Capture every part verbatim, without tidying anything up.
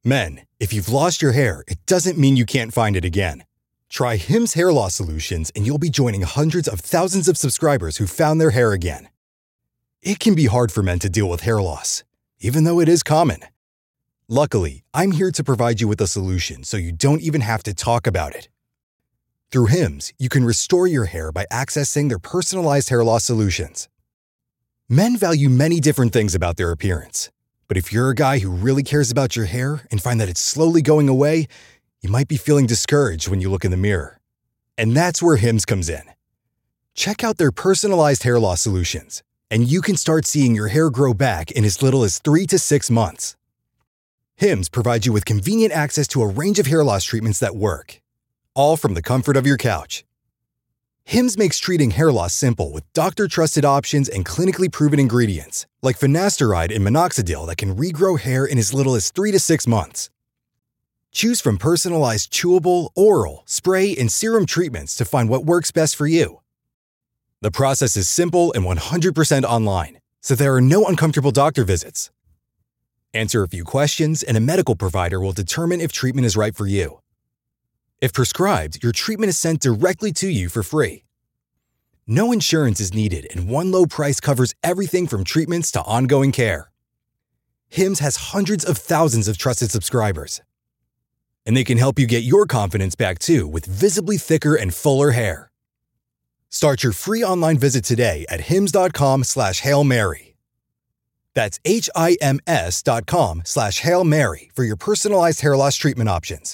Men, if you've lost your hair, it doesn't mean you can't find it again. Try Hims Hair Loss Solutions and you'll be joining hundreds of thousands of subscribers who found their hair again. It can be hard for men to deal with hair loss, even though it is common. Luckily, I'm here to provide you with a solution so you don't even have to talk about it. Through Hims, you can restore your hair by accessing their personalized hair loss solutions. Men value many different things about their appearance. But if you're a guy who really cares about your hair and find that it's slowly going away, you might be feeling discouraged when you look in the mirror. And that's where Hims comes in. Check out their personalized hair loss solutions, and you can start seeing your hair grow back in as little as three to six months. Hims provides you with convenient access to a range of hair loss treatments that work, all from the comfort of your couch. Hims makes treating hair loss simple with doctor-trusted options and clinically proven ingredients, like finasteride and minoxidil that can regrow hair in as little as three to six months. Choose from personalized chewable, oral, spray, and serum treatments to find what works best for you. The process is simple and one hundred percent online, so there are no uncomfortable doctor visits. Answer a few questions and a medical provider will determine if treatment is right for you. If prescribed, your treatment is sent directly to you for free. No insurance is needed and one low price covers everything from treatments to ongoing care. Hims has hundreds of thousands of trusted subscribers. And they can help you get your confidence back too with visibly thicker and fuller hair. Start your free online visit today at hims.com slash Hail Mary. That's H-I-M-S dot com slash Hail Mary for your personalized hair loss treatment options.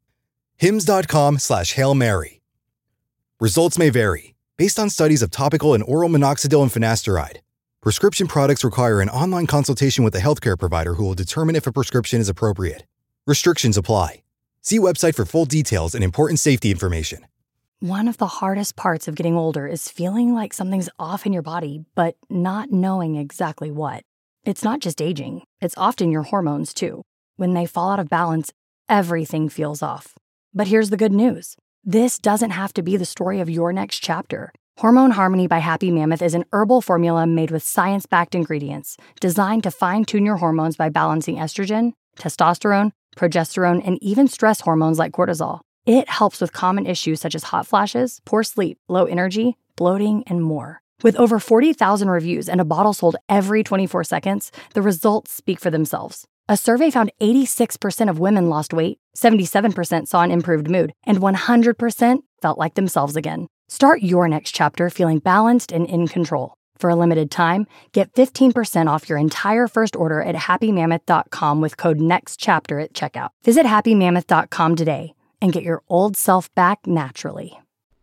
Hims.com slash Hail Mary. Results may vary, based on studies of topical and oral minoxidil and finasteride. Prescription products require an online consultation with a healthcare provider who will determine if a prescription is appropriate. Restrictions apply. See website for full details and important safety information. One of the hardest parts of getting older is feeling like something's off in your body, but not knowing exactly what. It's not just aging, it's often your hormones too. When they fall out of balance, everything feels off. But here's the good news. This doesn't have to be the story of your next chapter. Hormone Harmony by Happy Mammoth is an herbal formula made with science-backed ingredients designed to fine-tune your hormones by balancing estrogen, testosterone, progesterone, and even stress hormones like cortisol. It helps with common issues such as hot flashes, poor sleep, low energy, bloating, and more. With over forty thousand reviews and a bottle sold every twenty-four seconds, the results speak for themselves. A survey found eighty-six percent of women lost weight, seventy-seven percent saw an improved mood, and one hundred percent felt like themselves again. Start your next chapter feeling balanced and in control. For a limited time, get fifteen percent off your entire first order at happy mammoth dot com with code NEXTCHAPTER at checkout. Visit happy mammoth dot com today and get your old self back naturally.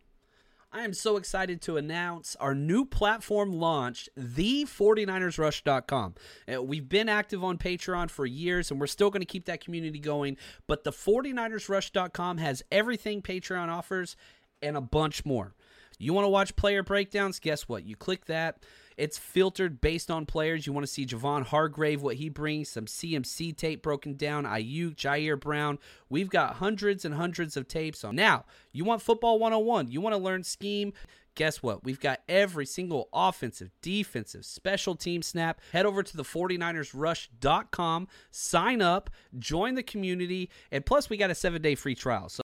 I am so excited to announce our new platform launch, the forty niners rush dot com. Uh, we've been active on Patreon for years, and we're still going to keep that community going, but the forty niners rush dot com has everything Patreon offers and a bunch more. You want to watch player breakdowns? Guess what? You click that. It's filtered based on players. You want to see Javon Hargrave, what he brings, some C M C tape broken down, Ayuk, Jair Brown. We've got hundreds and hundreds of tapes on. Now, you want football one oh one. You want to learn scheme. Guess what? We've got every single offensive, defensive, special team snap. Head over to the forty niners rush dot com, sign up, join the community, and plus we got a seven-day free trial. So.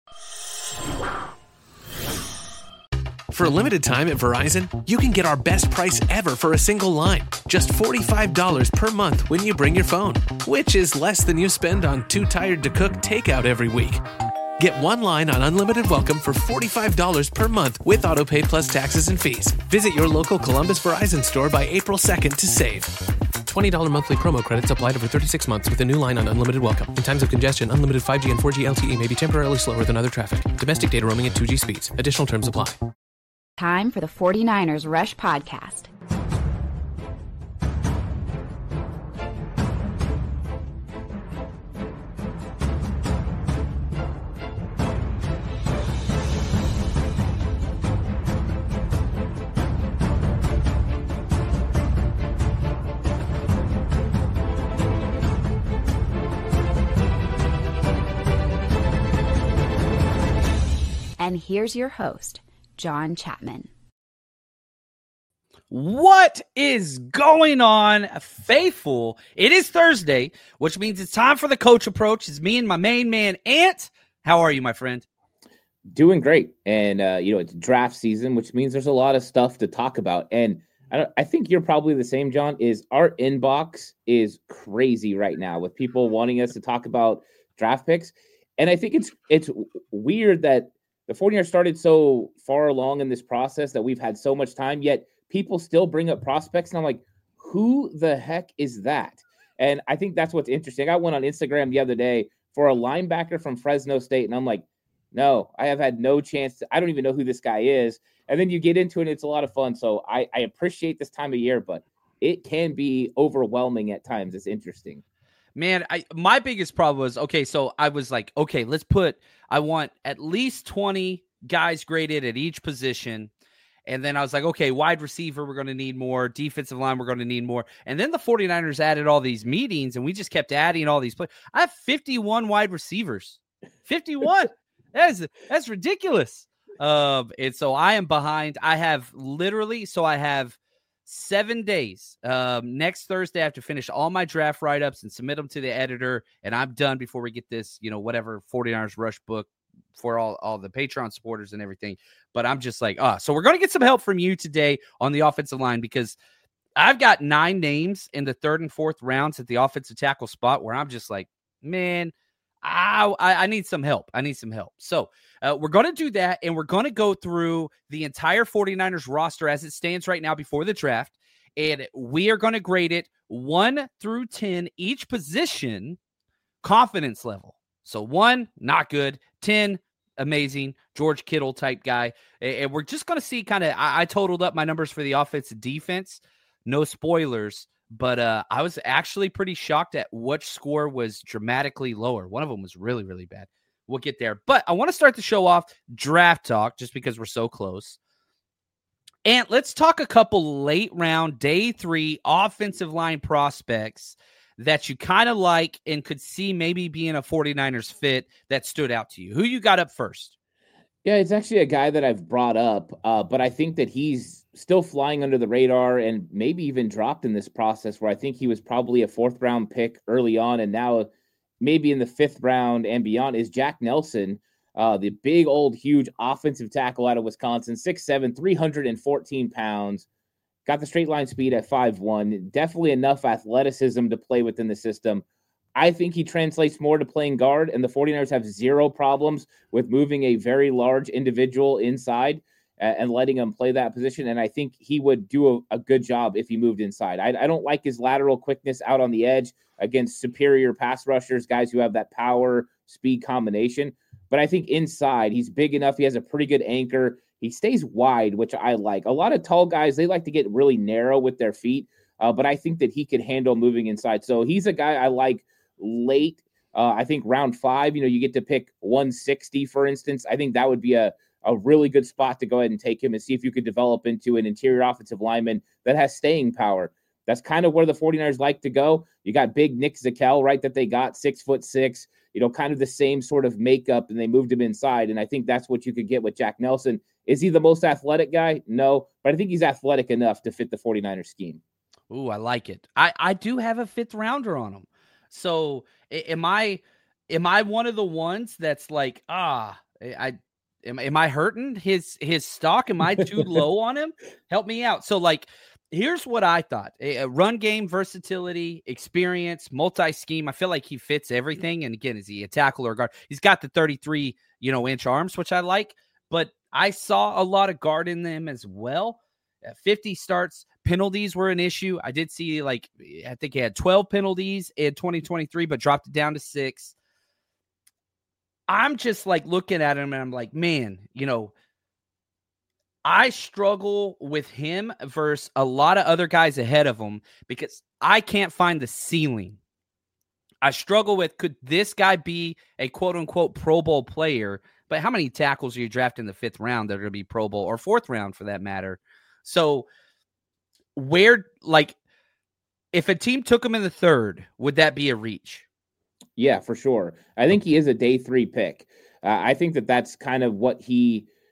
For a limited time at Verizon, you can get our best price ever for a single line. Just forty-five dollars per month when you bring your phone, which is less than you spend on Too Tired to Cook takeout every week. Get one line on Unlimited Welcome for forty-five dollars per month with AutoPay plus taxes and fees. Visit your local Columbus Verizon store by April second to save. twenty dollars monthly promo credits applied over thirty-six months with a new line on Unlimited Welcome. In times of congestion, unlimited five G and four G L T E may be temporarily slower than other traffic. Domestic data roaming at two G speeds. Additional terms apply. Time for the forty niners Rush Podcast. And here's your host, John Chapman. What is going on, faithful? It is Thursday, which means it's time for the coach approach. It's me and my main man, Ant. How are you, my friend? Doing great. And, uh, you know, it's draft season, which means there's a lot of stuff to talk about. And I, don't, I think you're probably the same, John, is our inbox is crazy right now with people wanting us to talk about draft picks. And I think it's it's weird that the 49ers started so far along in this process that we've had so much time, yet people still bring up prospects. And I'm like, who the heck is that? And I think that's what's interesting. I got one on Instagram the other day for a linebacker from Fresno State. And I'm like, no, I have had no chance to, I don't even know who this guy is. And then you get into it, and it's a lot of fun. So I, I appreciate this time of year, but it can be overwhelming at times. It's interesting. Man, I my biggest problem was, okay, so I was like, okay, let's put, I want at least twenty guys graded at each position. And then I was like, okay, wide receiver, we're going to need more. Defensive line, we're going to need more. And then the 49ers added all these meetings, and we just kept adding all these players. I have fifty-one wide receivers. fifty-one. That is, that's ridiculous. Um, and so I am behind. I have literally, so I have seven days. Um, next Thursday, I have to finish all my draft write-ups and submit them to the editor, and I'm done before we get this, you know, whatever 49ers Rush book for all, all the Patreon supporters and everything. But I'm just like, ah, so we're going to get some help from you today on the offensive line, because I've got nine names in the third and fourth rounds at the offensive tackle spot where I'm just like, man, I, I need some help. I need some help. So uh, we're going to do that, and we're going to go through the entire 49ers roster as it stands right now before the draft, and we are going to grade it one through ten, each position, confidence level. So one, not good. ten, amazing. George Kittle type guy. And we're just going to see kind of, I, I totaled up my numbers for the offense and defense. No spoilers. But uh, I was actually pretty shocked at which score was dramatically lower. One of them was really, really bad. We'll get there. But I want to start the show off draft talk just because we're so close. And let's talk a couple late round, day three offensive line prospects that you kind of like and could see maybe being a 49ers fit that stood out to you. Who you got up first? Yeah, it's actually a guy that I've brought up, uh, but I think that he's still flying under the radar and maybe even dropped in this process, where I think he was probably a fourth round pick early on, and now maybe in the fifth round and beyond, is Jack Nelson, uh, the big old huge offensive tackle out of Wisconsin, six seven, three hundred fourteen pounds, got the straight line speed at five one, definitely enough athleticism to play within the system. I think he translates more to playing guard, and the 49ers have zero problems with moving a very large individual inside uh, and letting him play that position. And I think he would do a, a good job if he moved inside. I, I don't like his lateral quickness out on the edge against superior pass rushers, guys who have that power speed combination. But I think inside, he's big enough. He has a pretty good anchor. He stays wide, which I like. A lot of tall guys, they like to get really narrow with their feet, uh, but I think that he could handle moving inside. So he's a guy I like late. Uh, I think round five, you know, you get to pick one sixty, for instance. I think that would be a, a really good spot to go ahead and take him and see if you could develop into an interior offensive lineman that has staying power. That's kind of where the 49ers like to go. You got big Nick Zakelj, right, that they got, six foot six, you know, kind of the same sort of makeup, and they moved him inside. And I think that's what you could get with Jack Nelson. Is he the most athletic guy? No, but I think he's athletic enough to fit the 49ers scheme. Ooh, I like it. I, I do have a fifth rounder on him. So am I am I one of the ones that's like, ah, I am, am I hurting his his stock? Am I too low on him? Help me out. So like, here's what I thought. A run game, versatility, experience, multi-scheme. I feel like he fits everything. And again, is he a tackle or a guard? He's got the thirty-three, you know, inch arms, which I like, but I saw a lot of guard in them as well. At fifty starts, penalties were an issue. I did see, like, I think he had twelve penalties in twenty twenty-three, but dropped it down to six. I'm just like looking at him and I'm like, man, you know, I struggle with him versus a lot of other guys ahead of him because I can't find the ceiling. I struggle with, could this guy be a quote unquote Pro Bowl player? But how many tackles are you drafting in the fifth round that are going to be Pro Bowl, or fourth round for that matter? So where, like, if a team took him in the third, would that be a reach? Yeah, for sure. I think he is a day three pick. Uh, I think that that's kind of what he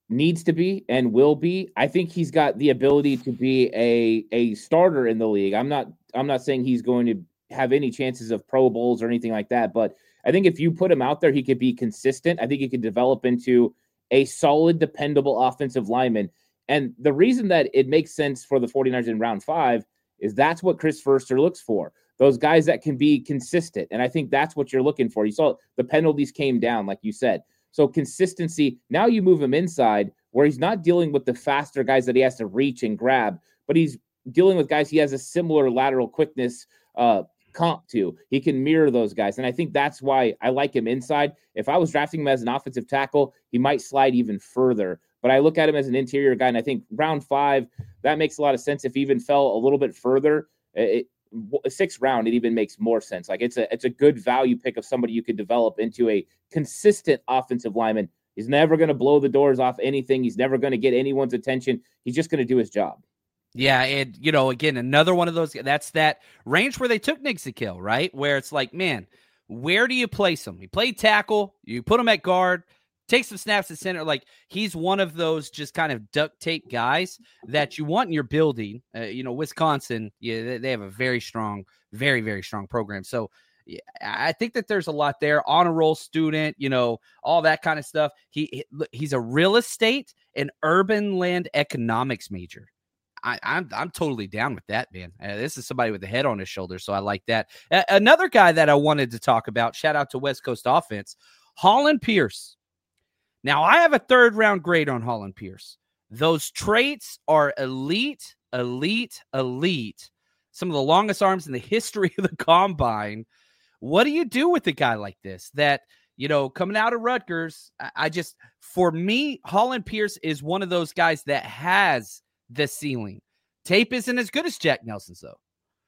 needs to be and will be. I think he's got the ability to be a a starter in the league. I'm not I'm not saying he's going to have any chances of Pro Bowls or anything like that, but I think if you put him out there, he could be consistent. I think he could develop into a solid, dependable offensive lineman. And the reason that it makes sense for the 49ers in round five is that's what Chris Foerster looks for. Those guys that can be consistent. And I think that's what you're looking for. You saw the penalties came down, like you said. So consistency, now you move him inside where he's not dealing with the faster guys that he has to reach and grab, but he's dealing with guys he has a similar lateral quickness uh, comp to. He can mirror those guys. And I think that's why I like him inside. If I was drafting him as an offensive tackle, he might slide even further. But I look at him as an interior guy, and I think round five, that makes a lot of sense. If he even fell a little bit further, it, sixth round, it even makes more sense. Like it's a it's a good value pick of somebody you could develop into a consistent offensive lineman. He's never going to blow the doors off anything. He's never going to get anyone's attention. He's just going to do his job. Yeah, and, you know, again, another one of those, that's that range where they took Nick Zakelj, right? Where it's like, man, where do you place him? He played tackle, you put him at guard, take some snaps at center. Like, he's one of those just kind of duct tape guys that you want in your building. Uh, you know, Wisconsin, yeah, they, they have a very strong, very, very strong program. So yeah, I think that there's a lot there. Honor roll student, you know, all that kind of stuff. He He's a real estate and urban land economics major. I, I'm I'm totally down with that, man. Uh, this is somebody with a head on his shoulder, so I like that. Uh, another guy that I wanted to talk about, shout out to West Coast Offense, Holland Pierce. Now, I have a third-round grade on Holland Pierce. Those traits are elite, elite, elite. Some of the longest arms in the history of the combine. What do you do with a guy like this that, you know, coming out of Rutgers, I, I just, for me, Holland Pierce is one of those guys that has the ceiling. Tape isn't as good as Jack Nelson's, though.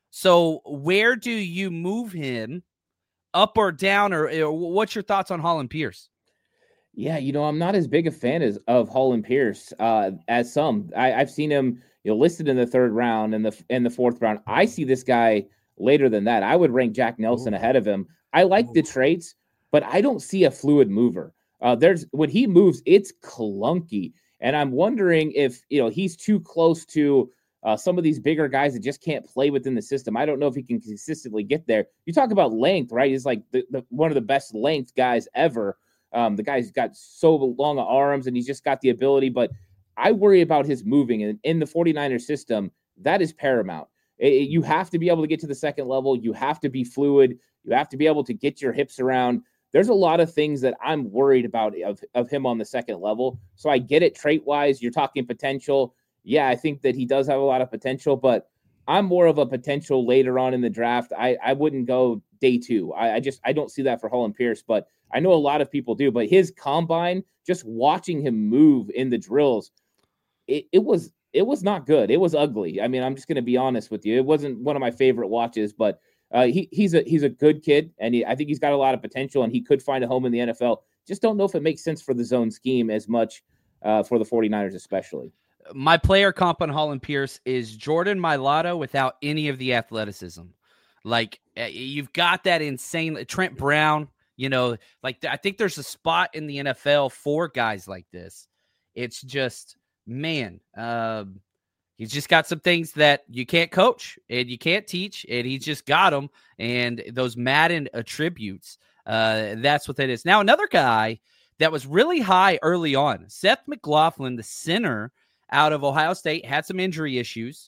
So where do you move him, up or down, or, or what's your thoughts on Holland Pierce? Yeah, you know, I'm not as big a fan as of Holland Pierce uh, as some. I, I've seen him, you know, listed in the third round and the in the fourth round. I see this guy later than that. I would rank Jack Nelson Ooh. ahead of him. I like Ooh. the traits, but I don't see a fluid mover. Uh, there's when he moves, it's clunky. And I'm wondering if, you know, he's too close to uh, some of these bigger guys that just can't play within the system. I don't know if he can consistently get there. You talk about length, right? He's like the, the, one of the best length guys ever. Um, the guy's got so long arms and he's just got the ability. But I worry about his moving. And in the 49ers system, that is paramount. It, you have to be able to get to the second level. You have to be fluid. You have to be able to get your hips around. There's a lot of things that I'm worried about of, of him on the second level. So I get it trait-wise. You're talking potential. Yeah, I think that he does have a lot of potential, but I'm more of a potential later on in the draft. I, I wouldn't go day two. I, I just I don't see that for Holland Pierce, but I know a lot of people do. But his combine, just watching him move in the drills, it, it was it was not good. It was ugly. I mean, I'm just going to be honest with you. It wasn't one of my favorite watches, but Uh, he he's a he's a good kid, and he, I think he's got a lot of potential, and he could find a home in the N F L. Just don't know if it makes sense for the zone scheme as much uh, for the 49ers especially. My player comp on Holland Pierce is Jordan Mailata without any of the athleticism. Like, you've got that insane Trent Brown, you know, like I think there's a spot in the N F L for guys like this. It's just, man, um, he's just got some things that you can't coach and you can't teach, and he's just got them. And those Madden attributes, uh, that's what that is. Now, another guy that was really high early on, Seth McLaughlin, the center out of Ohio State, had some injury issues.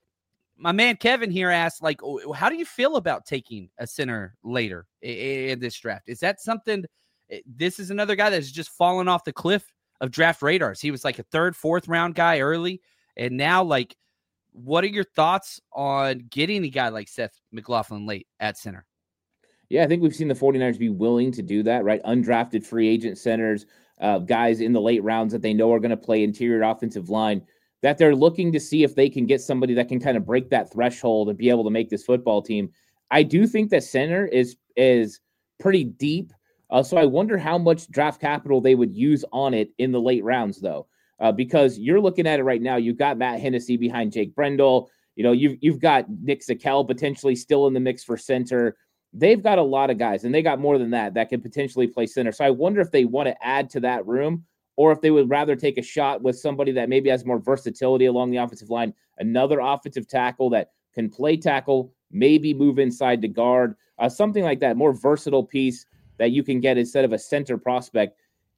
My man Kevin here asked, like, how do you feel about taking a center later in this draft? Is that something? This is another guy that's just fallen off the cliff of draft radars. He was like a third, fourth round guy early. And now, like, what are your thoughts on getting a guy like Seth McLaughlin late at center? Yeah, I think we've seen the 49ers be willing to do that, right? Undrafted free agent centers, uh, guys in the late rounds that they know are going to play interior offensive line, that they're looking to see if they can get somebody that can kind of break that threshold and be able to make this football team. I do think that center is, is pretty deep. Uh, so I wonder how much draft capital they would use on it in the late rounds, though. Uh, because you're looking at it right now, you've got Matt Hennessy behind Jake Brendel. You know, you've you've got Nick Zakelj potentially still in the mix for center. They've got a lot of guys, and they got more than that that could potentially play center. So I wonder if they want to add to that room, or if they would rather take a shot with somebody that maybe has more versatility along the offensive line, another offensive tackle that can play tackle, maybe move inside to guard, uh, something like that, more versatile piece that you can get instead of a center prospect.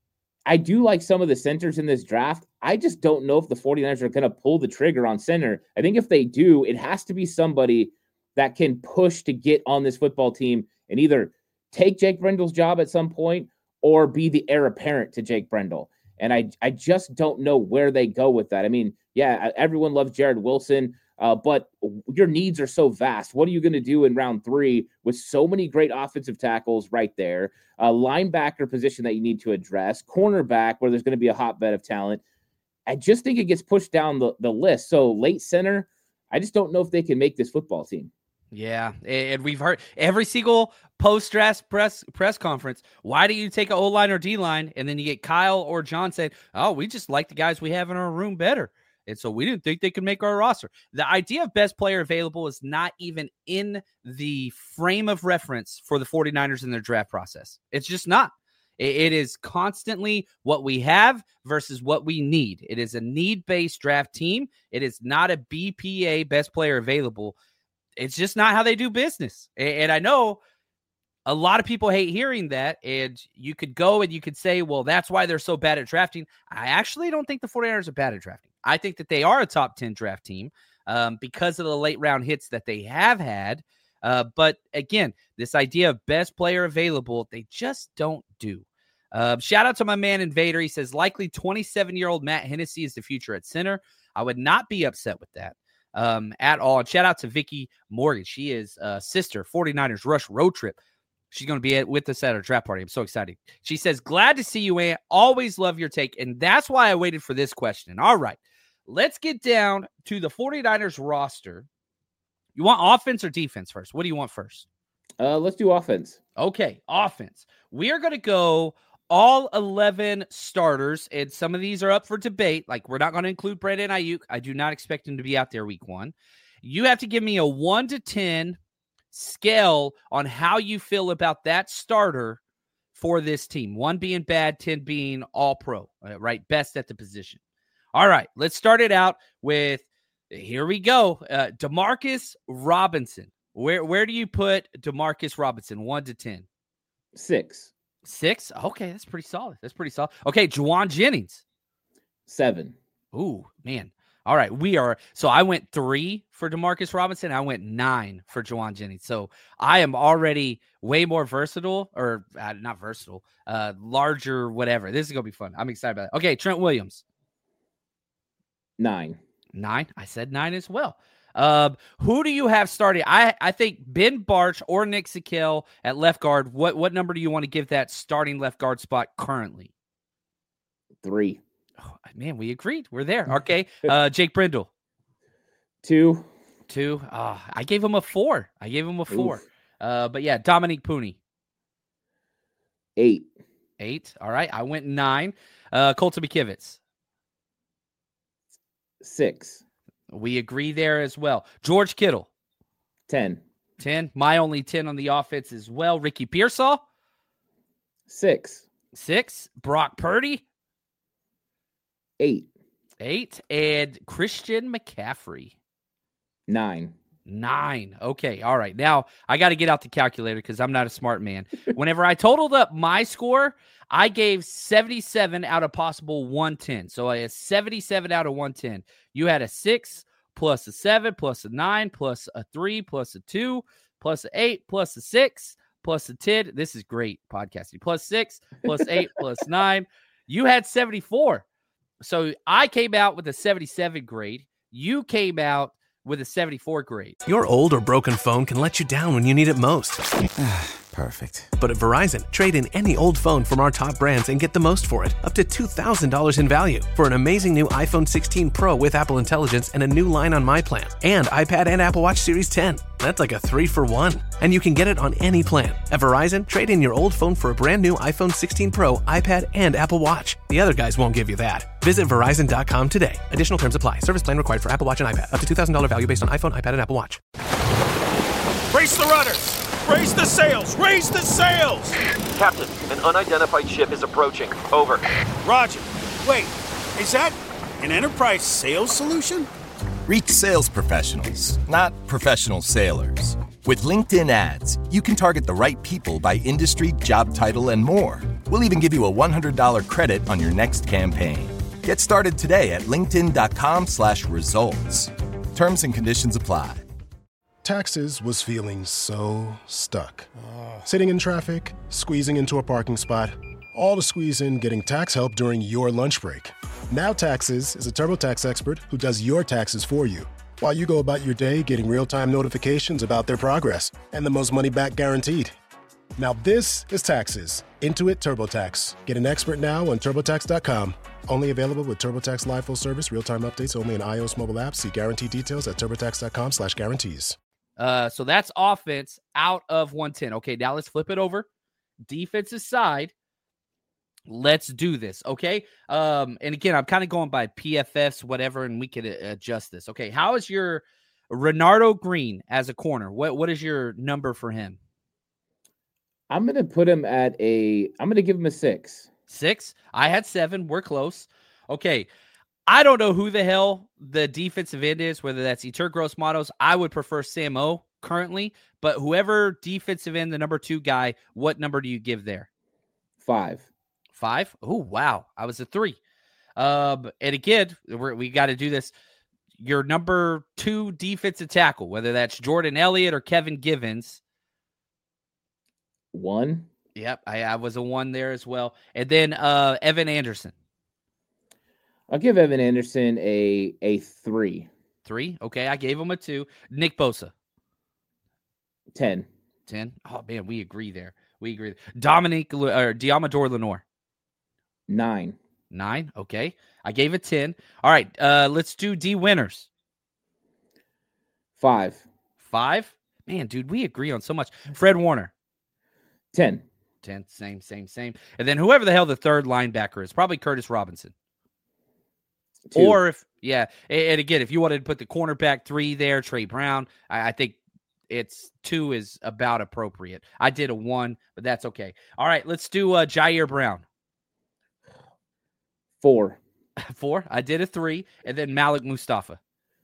I do like some of the centers in this draft. I just don't know if the 49ers are going to pull the trigger on center. I think if they do, it has to be somebody that can push to get on this football team and either take Jake Brendle's job at some point or be the heir apparent to Jake Brendle. And I, I just don't know where they go with that. I mean, yeah, everyone loves Jared Wilson, uh, but your needs are so vast. What are you going to do in round three with so many great offensive tackles right there? A linebacker position that you need to address, cornerback where there's going to be a hotbed of talent. I just think it gets pushed down the, the list. So late center, I just don't know if they can make this football team. Yeah, and we've heard every single post-draft press press conference, why do you take an O-line or D-line, and then you get Kyle or John saying, oh, we just like the guys we have in our room better, and so we didn't think they could make our roster. The idea of best player available is not even in the frame of reference for the 49ers in their draft process. It's just not. It is constantly what we have versus what we need. It is a need-based draft team. It is not a B P A, best player available. It's just not how they do business. And I know a lot of people hate hearing that. And you could go and you could say, well, that's why they're so bad at drafting. I actually don't think the 49ers are bad at drafting. I think that they are a top ten draft team um, because of the late round hits that they have had. Uh, but again, this idea of best player available, they just don't do. Uh, shout out to my man Invader. He says, likely twenty-seven-year-old Matt Hennessy is the future at center. I would not be upset with that. Um, at all. And shout out to Vicky Morgan. She is uh sister 49ers Rush road trip. She's going to be at, with us at our draft party. I'm so excited. She says, glad to see you, Ant. Always love your take. And that's why I waited for this question. All right, let's get down to the 49ers roster. You want offense or defense first? What do you want first? Uh, let's do offense. Okay, offense. We are going to go all eleven starters, and some of these are up for debate. Like, we're not going to include Brandon Ayuk. I do not expect him to be out there week one. You have to give me a one to ten scale on how you feel about that starter for this team. one being bad, ten being all pro, right? Best at the position. All right, let's start it out with, here we go, uh, Demarcus Robinson. Where, where do you put Demarcus Robinson, one to ten? Six. Six? Okay, that's pretty solid. That's pretty solid. Okay, Juwan Jennings. Seven. Ooh, man. All right, we are. So I went three for Demarcus Robinson. I went nine for Juwan Jennings. So I am already way more versatile, or uh, not versatile, uh, larger, whatever. This is going to be fun. I'm excited about it. Okay, Trent Williams. Nine. Nine? I said nine as well. Uh, who do you have starting? I, I think Ben Barch or Nick Sikel at left guard. What what number do you want to give that starting left guard spot currently? Three. Oh, man, we agreed. We're there. Okay. Uh, Jake Brendle. Two. Two. Oh, I gave him a four. I gave him a four. Oof. Uh, but yeah, Dominique Pooney. Eight. Eight. All right. I went nine. Uh, Colton McKivitz. Six. We agree there as well. George Kittle. Ten. Ten. My only ten on the offense as well. Ricky Pearsall. Six. Six. Brock Purdy. Eight. Eight. And Christian McCaffrey. Nine. Nine. Okay. All right. Now, I got to get out the calculator because I'm not a smart man. Whenever I totaled up my score, I gave seventy-seven out of possible one ten. So I had seventy-seven out of one ten. You had a six, plus a seven, plus a nine, plus a three, plus a two, plus an eight, plus a six, plus a ten. This is great podcasting. Plus six, plus eight, plus nine. You had seventy-four. So I came out with a seventy-seven grade. You came out with a seventy-four grade. Your old or broken phone can let you down when you need it most. Perfect. But at Verizon, trade in any old phone from our top brands and get the most for it, up to two thousand dollars in value. For an amazing new iPhone sixteen Pro with Apple Intelligence and a new line on My Plan. And iPad and Apple Watch Series ten. That's like a three for one. And you can get it on any plan. At Verizon, trade in your old phone for a brand new iPhone sixteen Pro, iPad, and Apple Watch. The other guys won't give you that. Visit Verizon dot com today. Additional terms apply. Service plan required for Apple Watch and iPad. Up to two thousand dollars value based on iPhone, iPad, and Apple Watch. Brace the rudders! Raise the sails! Raise the sails! Captain, an unidentified ship is approaching. Over. Roger. Wait, is that an enterprise sales solution? Reach sales professionals, not professional sailors. With LinkedIn ads, you can target the right people by industry, job title, and more. We'll even give you a one hundred dollars credit on your next campaign. Get started today at linkedin.com slash results. Terms and conditions apply. Taxes was feeling so stuck. Sitting in traffic, squeezing into a parking spot, all to squeeze in getting tax help during your lunch break. Now Taxes is a TurboTax expert who does your taxes for you, while you go about your day getting real-time notifications about their progress and the most money back guaranteed. Now this is Taxes. Intuit TurboTax. Get an expert now on TurboTax dot com. Only available with TurboTax Live Full Service. Real-time updates only in iOS mobile apps. See guarantee details at TurboTax.com slash guarantees. Uh, so that's offense out of one ten. Okay, now let's flip it over. Defensive side. Let's do this, okay? Um, and again, I'm kind of going by P F Fs, whatever, and we could uh, adjust this. Okay, how is your Renardo Green as a corner? What What is your number for him? I'm going to put him at a – I'm going to give him a six. Six? I had seven. We're close. Okay, I don't know who the hell the defensive end is, whether that's Yetur Gross-Matos. I would prefer Sam O currently, but whoever defensive end, the number two guy, what number do you give there? Five. Five? Oh, wow. I was a three. Um, and again, we're, we got to do this. Your number two defensive tackle, whether that's Jordan Elliott or Kevin Givens. One. Yep, I, I was a one there as well. And then uh, Evan Anderson. I'll give Evan Anderson a a three. Three? Okay, I gave him a two. Nick Bosa. Ten. Ten? Oh, man, we agree there. We agree. Dominique or Diamador Lenore. Nine. Nine. Okay. I gave it ten. All right. Uh, let's do D winners. Five. Five. Man, dude, we agree on so much. Fred Warner. Ten. Ten. Same, same, same. And then whoever the hell the third linebacker is, probably Curtis Robinson. Two. Or if, yeah. And again, if you wanted to put the cornerback three there, Trey Brown, I, I think it's two is about appropriate. I did a one, but that's okay. All right. Let's do uh, Jair Brown. Four. Four. I did a three. And then Malik Mustafa.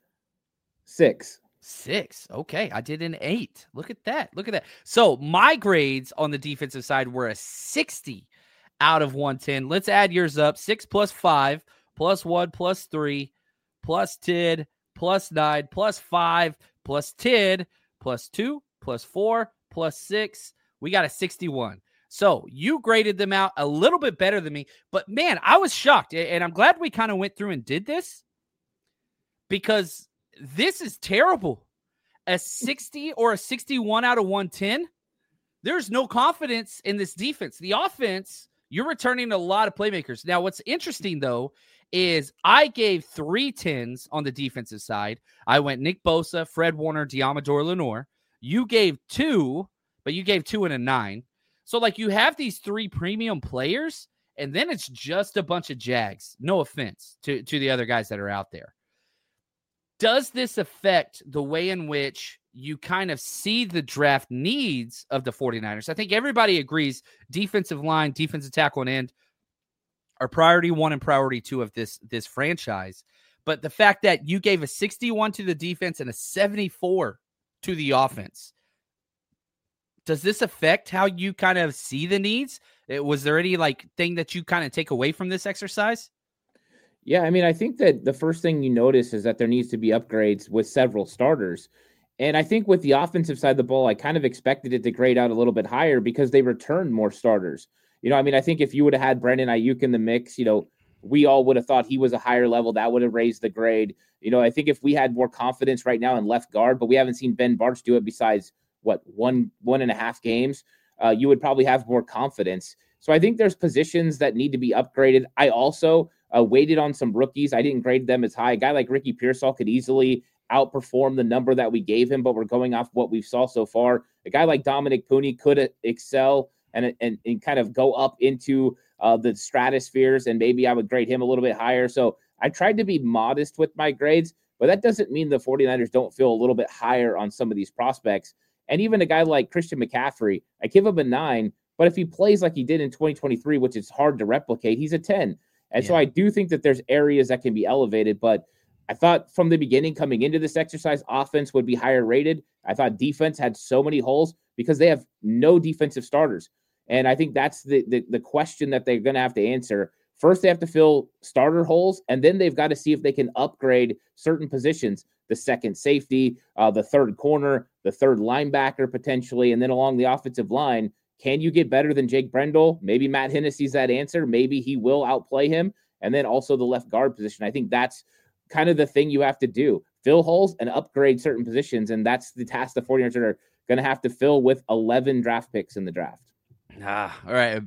Six. Six. Okay. I did an eight. Look at that. Look at that. So my grades on the defensive side were a sixty out of one ten. Let's add yours up. Six plus five, plus one, plus three, plus ten, plus nine, plus five, plus ten, plus two, plus four, plus six. We got a sixty-one. So you graded them out a little bit better than me, but man, I was shocked. And I'm glad we kind of went through and did this because this is terrible. A sixty or a sixty-one out of one ten. There's no confidence in this defense. The offense, you're returning a lot of playmakers. Now, what's interesting though, is I gave three tens on the defensive side. I went Nick Bosa, Fred Warner, Diamador Lenore. You gave two, but you gave two and a nine. So, like, you have these three premium players, and then it's just a bunch of Jags. No offense to, to the other guys that are out there. Does this affect the way in which you kind of see the draft needs of the 49ers? I think everybody agrees defensive line, defensive tackle, and end are priority one and priority two of this, this franchise. But the fact that you gave a sixty-one to the defense and a seventy-four to the offense, does this affect how you kind of see the needs? It, was there any like thing that you kind of take away from this exercise? Yeah, I mean, I think that the first thing you notice is that there needs to be upgrades with several starters. And I think with the offensive side of the ball, I kind of expected it to grade out a little bit higher because they returned more starters. You know, I mean, I think if you would have had Brandon Ayuk in the mix, you know, we all would have thought he was a higher level. That would have raised the grade. You know, I think if we had more confidence right now in left guard, but we haven't seen Ben Bartch do it besides what, one, one and a half games, uh, you would probably have more confidence. So I think there's positions that need to be upgraded. I also uh, waited on some rookies. I didn't grade them as high. A guy like Ricky Pearsall could easily outperform the number that we gave him, but we're going off what we've saw so far. A guy like Dominic Pooney could excel and, and, and kind of go up into uh, the stratospheres, and maybe I would grade him a little bit higher. So I tried to be modest with my grades, but that doesn't mean the 49ers don't feel a little bit higher on some of these prospects. And even a guy like Christian McCaffrey, I give him a nine, but if he plays like he did in twenty twenty-three, which is hard to replicate, he's a ten. And yeah. so I do think that there's areas that can be elevated, but I thought from the beginning coming into this exercise, offense would be higher rated. I thought defense had so many holes because they have no defensive starters. And I think that's the, the, the question that they're going to have to answer. First, they have to fill starter holes, and then they've got to see if they can upgrade certain positions, the second safety, uh, the third corner, the third linebacker potentially, and then along the offensive line. Can you get better than Jake Brendel? Maybe Matt Hennessy's that answer. Maybe he will outplay him. And then also the left guard position. I think that's kind of the thing you have to do. Fill holes and upgrade certain positions, and that's the task the 49ers are going to have to fill with eleven draft picks in the draft. Ah, all right.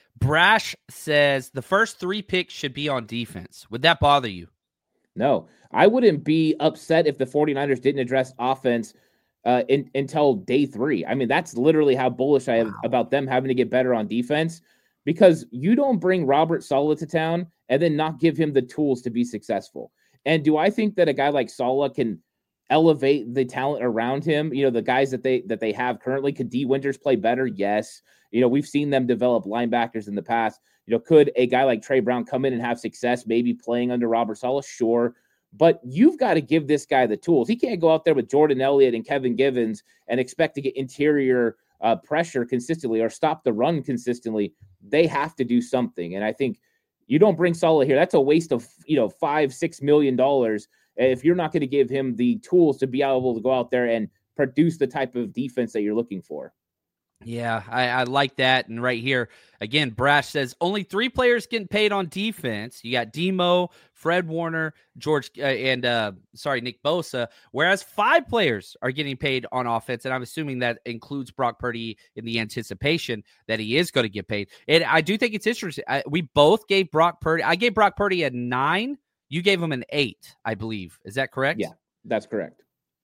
Brash says the first three picks should be on defense. Would that bother you? No, I wouldn't be upset if the 49ers didn't address offense uh, in, until day three. I mean, that's literally how bullish I am wow. about them having to get better on defense, because you don't bring Robert Saleh to town and then not give him the tools to be successful. And do I think that a guy like Saleh can elevate the talent around him? You know, the guys that they that they have currently. Could D Winters play better? Yes. You know, we've seen them develop linebackers in the past. You know, could a guy like Trey Brown come in and have success, maybe playing under Robert Saleh? Sure. But you've got to give this guy the tools. He can't go out there with Jordan Elliott and Kevin Givens and expect to get interior uh, pressure consistently or stop the run consistently. They have to do something. And I think you don't bring Saleh here. That's a waste of, you know, five, six million dollars if you're not going to give him the tools to be able to go out there and produce the type of defense that you're looking for. Yeah, I, I like that. And right here, again, Brash says only three players getting paid on defense. You got Demo, Fred Warner, George, uh, and uh, sorry, Nick Bosa, whereas five players are getting paid on offense. And I'm assuming that includes Brock Purdy in the anticipation that he is going to get paid. And I do think it's interesting. I, we both gave Brock Purdy. I gave Brock Purdy a nine. You gave him an eight, I believe. Is that correct? Yeah, that's correct.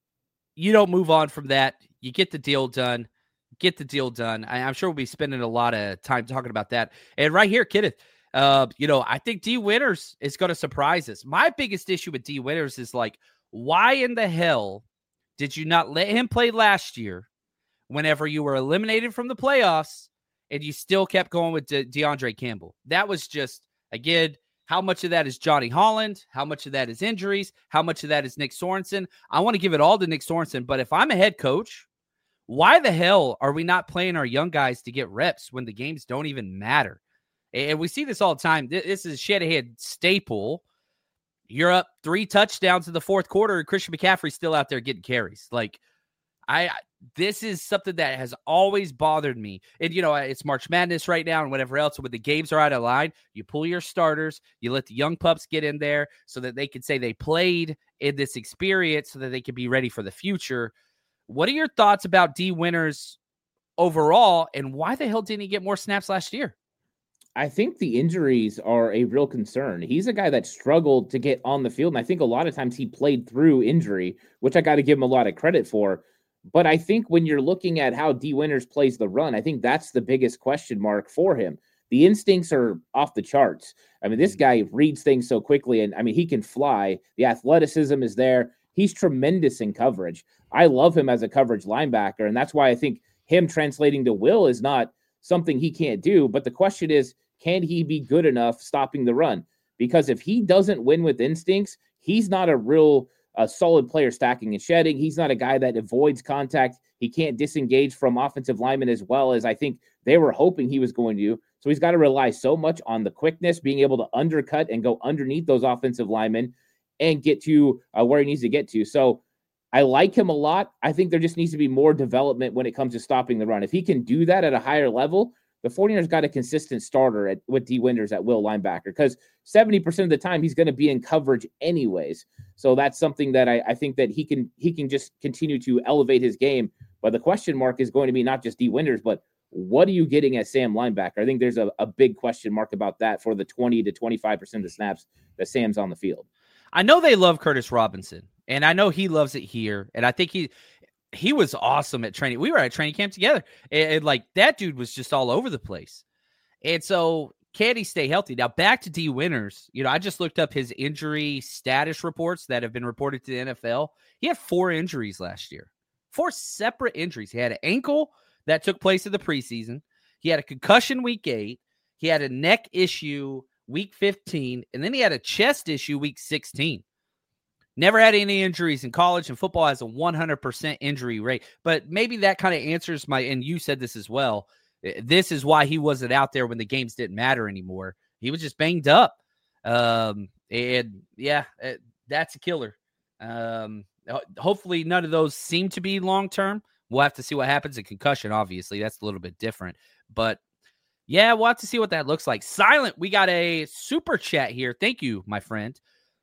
You don't move on from that. You get the deal done. Get the deal done. I, I'm sure we'll be spending a lot of time talking about that. And right here, Kenneth, uh, you know, I think D Winters is going to surprise us. My biggest issue with D Winters is like, why in the hell did you not let him play last year whenever you were eliminated from the playoffs and you still kept going with De- DeAndre Campbell? That was just, again, how much of that is Johnny Holland? How much of that is injuries? How much of that is Nick Sorensen? I want to give it all to Nick Sorensen, but if I'm a head coach, why the hell are we not playing our young guys to get reps when the games don't even matter? And we see this all the time. This is Shanahan staple. You're up three touchdowns in the fourth quarter, and Christian McCaffrey's still out there getting carries. Like, I, this is something that has always bothered me. And, you know, it's March Madness right now and whatever else. When the games are out of line, you pull your starters, you let the young pups get in there so that they can say they played in this experience so that they can be ready for the future. What are your thoughts about D Winters overall, and why the hell didn't he get more snaps last year? I think the injuries are a real concern. He's a guy that struggled to get on the field, and I think a lot of times he played through injury, which I got to give him a lot of credit for. But I think when you're looking at how D Winters plays the run, I think that's the biggest question mark for him. The instincts are off the charts. I mean, this guy reads things so quickly, and I mean, he can fly. The athleticism is there. He's tremendous in coverage. I love him as a coverage linebacker, and that's why I think him translating to Will is not something he can't do. But the question is, can he be good enough stopping the run? Because if he doesn't win with instincts, he's not a real uh, solid player stacking and shedding. He's not a guy that avoids contact. He can't disengage from offensive linemen as well as I think they were hoping he was going to. So he's got to rely so much on the quickness, being able to undercut and go underneath those offensive linemen and get to uh, where he needs to get to. So I like him a lot. I think there just needs to be more development when it comes to stopping the run. If he can do that at a higher level, the 49ers got a consistent starter at, with D Winters at will linebacker, because seventy percent of the time he's going to be in coverage anyways. So that's something that I, I think that he can he can just continue to elevate his game. But the question mark is going to be not just D Winters, but what are you getting at Sam linebacker? I think there's a, a big question mark about that for the twenty to twenty-five percent of the snaps that Sam's on the field. I know they love Curtis Robinson, and I know he loves it here. And I think he he was awesome at training. We were at training camp together, and, and like that dude was just all over the place. And so can he stay healthy? Now back to D Winters. You know, I just looked up his injury status reports that have been reported to the N F L. He had four injuries last year, four separate injuries. He had an ankle that took place in the preseason. He had a concussion week eight. He had a neck issue week fifteen, and then he had a chest issue week sixteen. Never had any injuries in college, and football has a one hundred percent injury rate. But maybe that kind of answers my, and you said this as well, this is why he wasn't out there when the games didn't matter anymore. He was just banged up. Um, and, yeah, that's a killer. Um, hopefully none of those seem to be long-term. We'll have to see what happens. A concussion, obviously, that's a little bit different. But, yeah, we'll have to see what that looks like. Silent, we got a super chat here. Thank you, my friend.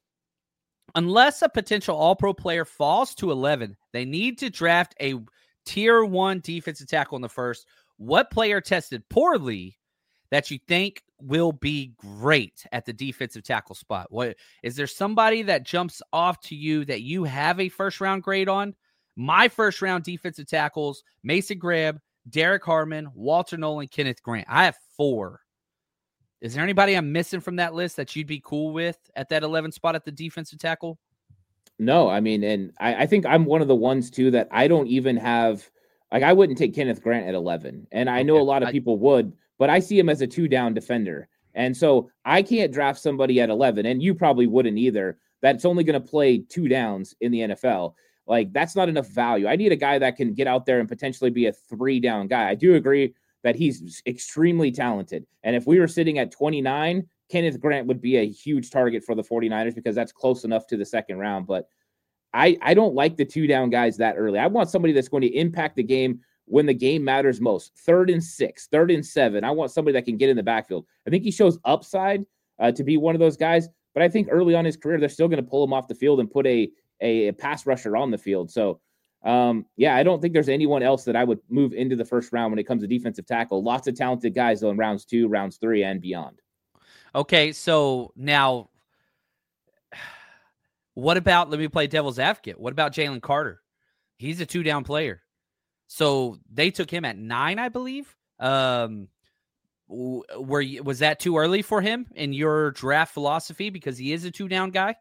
Unless a potential all-pro player falls to eleven, they need to draft a tier one defensive tackle in the first. What player tested poorly that you think will be great at the defensive tackle spot? What is there somebody that jumps off to you that you have a first-round grade on? My first-round defensive tackles, Mason Graham, Derek Harmon, Walter Nolan, Kenneth Grant. I have four. Is there anybody I'm missing from that list that you'd be cool with at that eleven spot at the defensive tackle? No, I mean, and I, I think I'm one of the ones too that I don't even have, like, I wouldn't take Kenneth Grant at eleven. And I know okay. a lot of people I, would, but I see him as a two down defender. And so I can't draft somebody at eleven, and you probably wouldn't either, that's only going to play two downs in the N F L. Like, that's not enough value. I need a guy that can get out there and potentially be a three down guy. I do agree that he's extremely talented. And if we were sitting at twenty-nine, Kenneth Grant would be a huge target for the 49ers because that's close enough to the second round. But I, I don't like the two down guys that early. I want somebody that's going to impact the game when the game matters most. Third and six, third and seven. I want somebody that can get in the backfield. I think he shows upside uh, to be one of those guys. But I think early on in his career, they're still going to pull him off the field and put a, a, a pass rusher on the field. So, Um, yeah, I don't think there's anyone else that I would move into the first round when it comes to defensive tackle. Lots of talented guys, though, in rounds two, rounds three, and beyond. Okay, so now what about, let me play devil's advocate. What about Jalen Carter? He's a two-down player. So they took him at nine, I believe. Um, were you, was that too early for him in your draft philosophy because he is a two-down guy?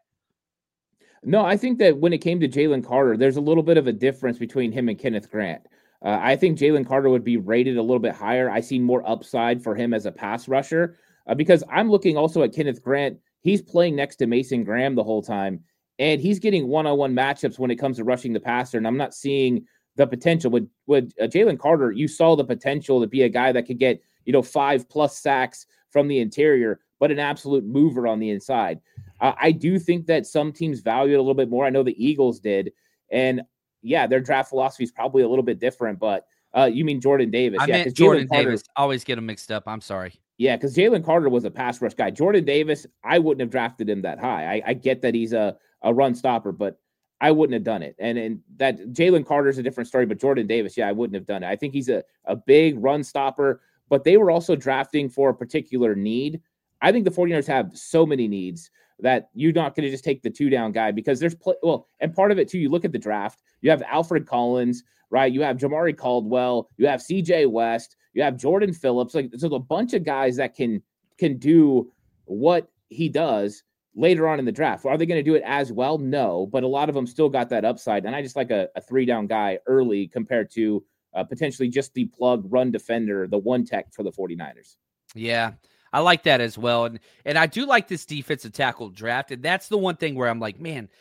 No, I think that when it came to Jalen Carter, there's a little bit of a difference between him and Kenneth Grant. Uh, I think Jalen Carter would be rated a little bit higher. I see more upside for him as a pass rusher uh, because I'm looking also at Kenneth Grant. He's playing next to Mason Graham the whole time, and he's getting one-on-one matchups when it comes to rushing the passer, and I'm not seeing the potential. With, with uh, Jalen Carter, you saw the potential to be a guy that could get, you know, five-plus sacks from the interior, but an absolute mover on the inside. Uh, I do think that some teams value it a little bit more. I know the Eagles did. And, yeah, their draft philosophy is probably a little bit different. But uh, you mean Jordan Davis. I yeah, meant Jordan Carter, Davis. Always get them mixed up. I'm sorry. Yeah, because Jalen Carter was a pass rush guy. Jordan Davis, I wouldn't have drafted him that high. I, I get that he's a, a run stopper, but I wouldn't have done it. And, and that Jalen Carter's a different story. But Jordan Davis, yeah, I wouldn't have done it. I think he's a, a big run stopper. But they were also drafting for a particular need. I think the 49ers have so many needs that you're not going to just take the two down guy because there's play, well, and part of it too, you look at the draft, you have Alfred Collins, right? You have Jamari Caldwell, you have C J West, you have Jordan Phillips. Like, there's a bunch of guys that can, can do what he does later on in the draft. Are they going to do it as well? No, but a lot of them still got that upside. And I just like a, a three down guy early compared to uh, potentially just the plug run defender, the one tech for the 49ers. Yeah. I like that as well. And and I do like this defensive tackle draft. And that's the one thing where I'm like, man,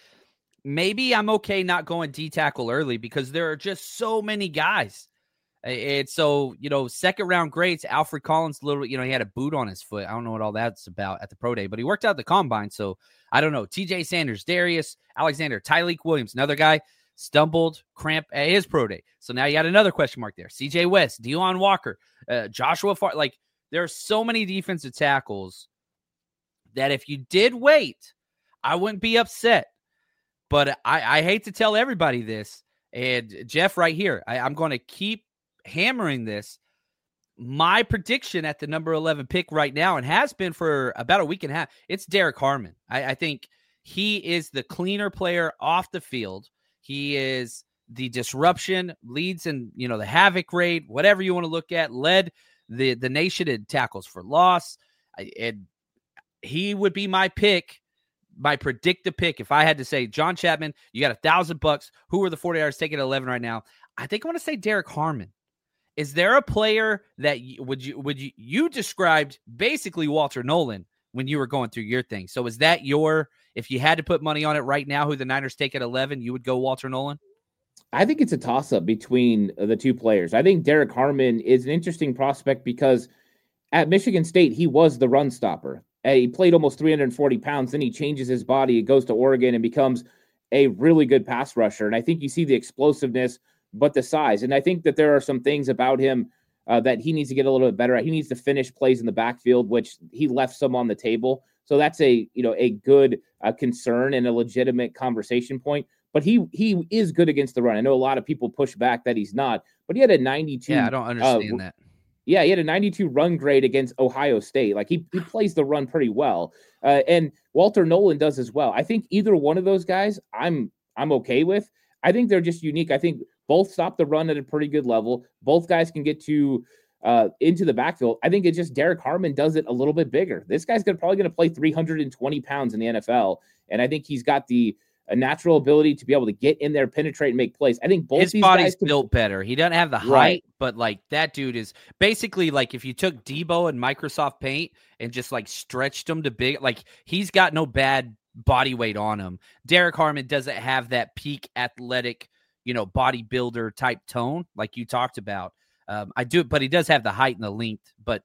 maybe I'm okay not going D tackle early because there are just so many guys. And so, you know, second round grades, Alfred Collins, little, you know, he had a boot on his foot. I don't know what all that's about at the pro day, but he worked out the combine. So I don't know. T J Sanders, Darius Alexander, Tyleek Williams, another guy stumbled, cramp at his pro day. So now you got another question mark there. C J West, Deon Walker, uh, Joshua Far, like, there are so many defensive tackles that if you did wait, I wouldn't be upset. But I, I hate to tell everybody this, and Jeff right here, I, I'm going to keep hammering this. My prediction at the number eleven pick right now, and has been for about a week and a half, it's Derek Harmon. I, I think he is the cleaner player off the field. He is the disruption, leads in, you know, the havoc rate, whatever you want to look at, led the the nation in tackles for loss. And he would be my pick, my predicted pick. If I had to say, John Chapman, you got a thousand bucks. Who are the 49ers taking at eleven right now? I think I want to say Derek Harmon. Is there a player that you, would you would you you described basically Walter Nolan when you were going through your thing. So is that your, if you had to put money on it right now, who the Niners take at eleven, you would go Walter Nolen? I think it's a toss-up between the two players. I think Derek Harmon is an interesting prospect because at Michigan State, he was the run stopper. He played almost three hundred forty pounds. Then he changes his body, goes to Oregon, and becomes a really good pass rusher. And I think you see the explosiveness, but the size. And I think that there are some things about him uh, that he needs to get a little bit better at. He needs to finish plays in the backfield, which he left some on the table. So that's a, you know, a good uh, concern and a legitimate conversation point. But he he is good against the run. I know a lot of people push back that he's not, but he had a ninety-two. Yeah, I don't understand uh, that. Yeah, he had a ninety-two run grade against Ohio State. Like he, he plays the run pretty well. Uh, and Walter Nolen does as well. I think either one of those guys I'm I'm okay with. I think they're just unique. I think both stop the run at a pretty good level. Both guys can get to uh, into the backfield. I think it's just Derek Harmon does it a little bit bigger. This guy's gonna, probably going to play three hundred twenty pounds in the N F L. And I think he's got the a natural ability to be able to get in there, penetrate, and make plays. I think both his these body's guys can, built better. He doesn't have the height, right. but like that dude is basically like if you took Debo and Microsoft Paint and just like stretched him to big, like he's got no bad body weight on him. Derek Harmon doesn't have that peak athletic, you know, bodybuilder type tone like you talked about. Um, I do, but he does have the height and the length, but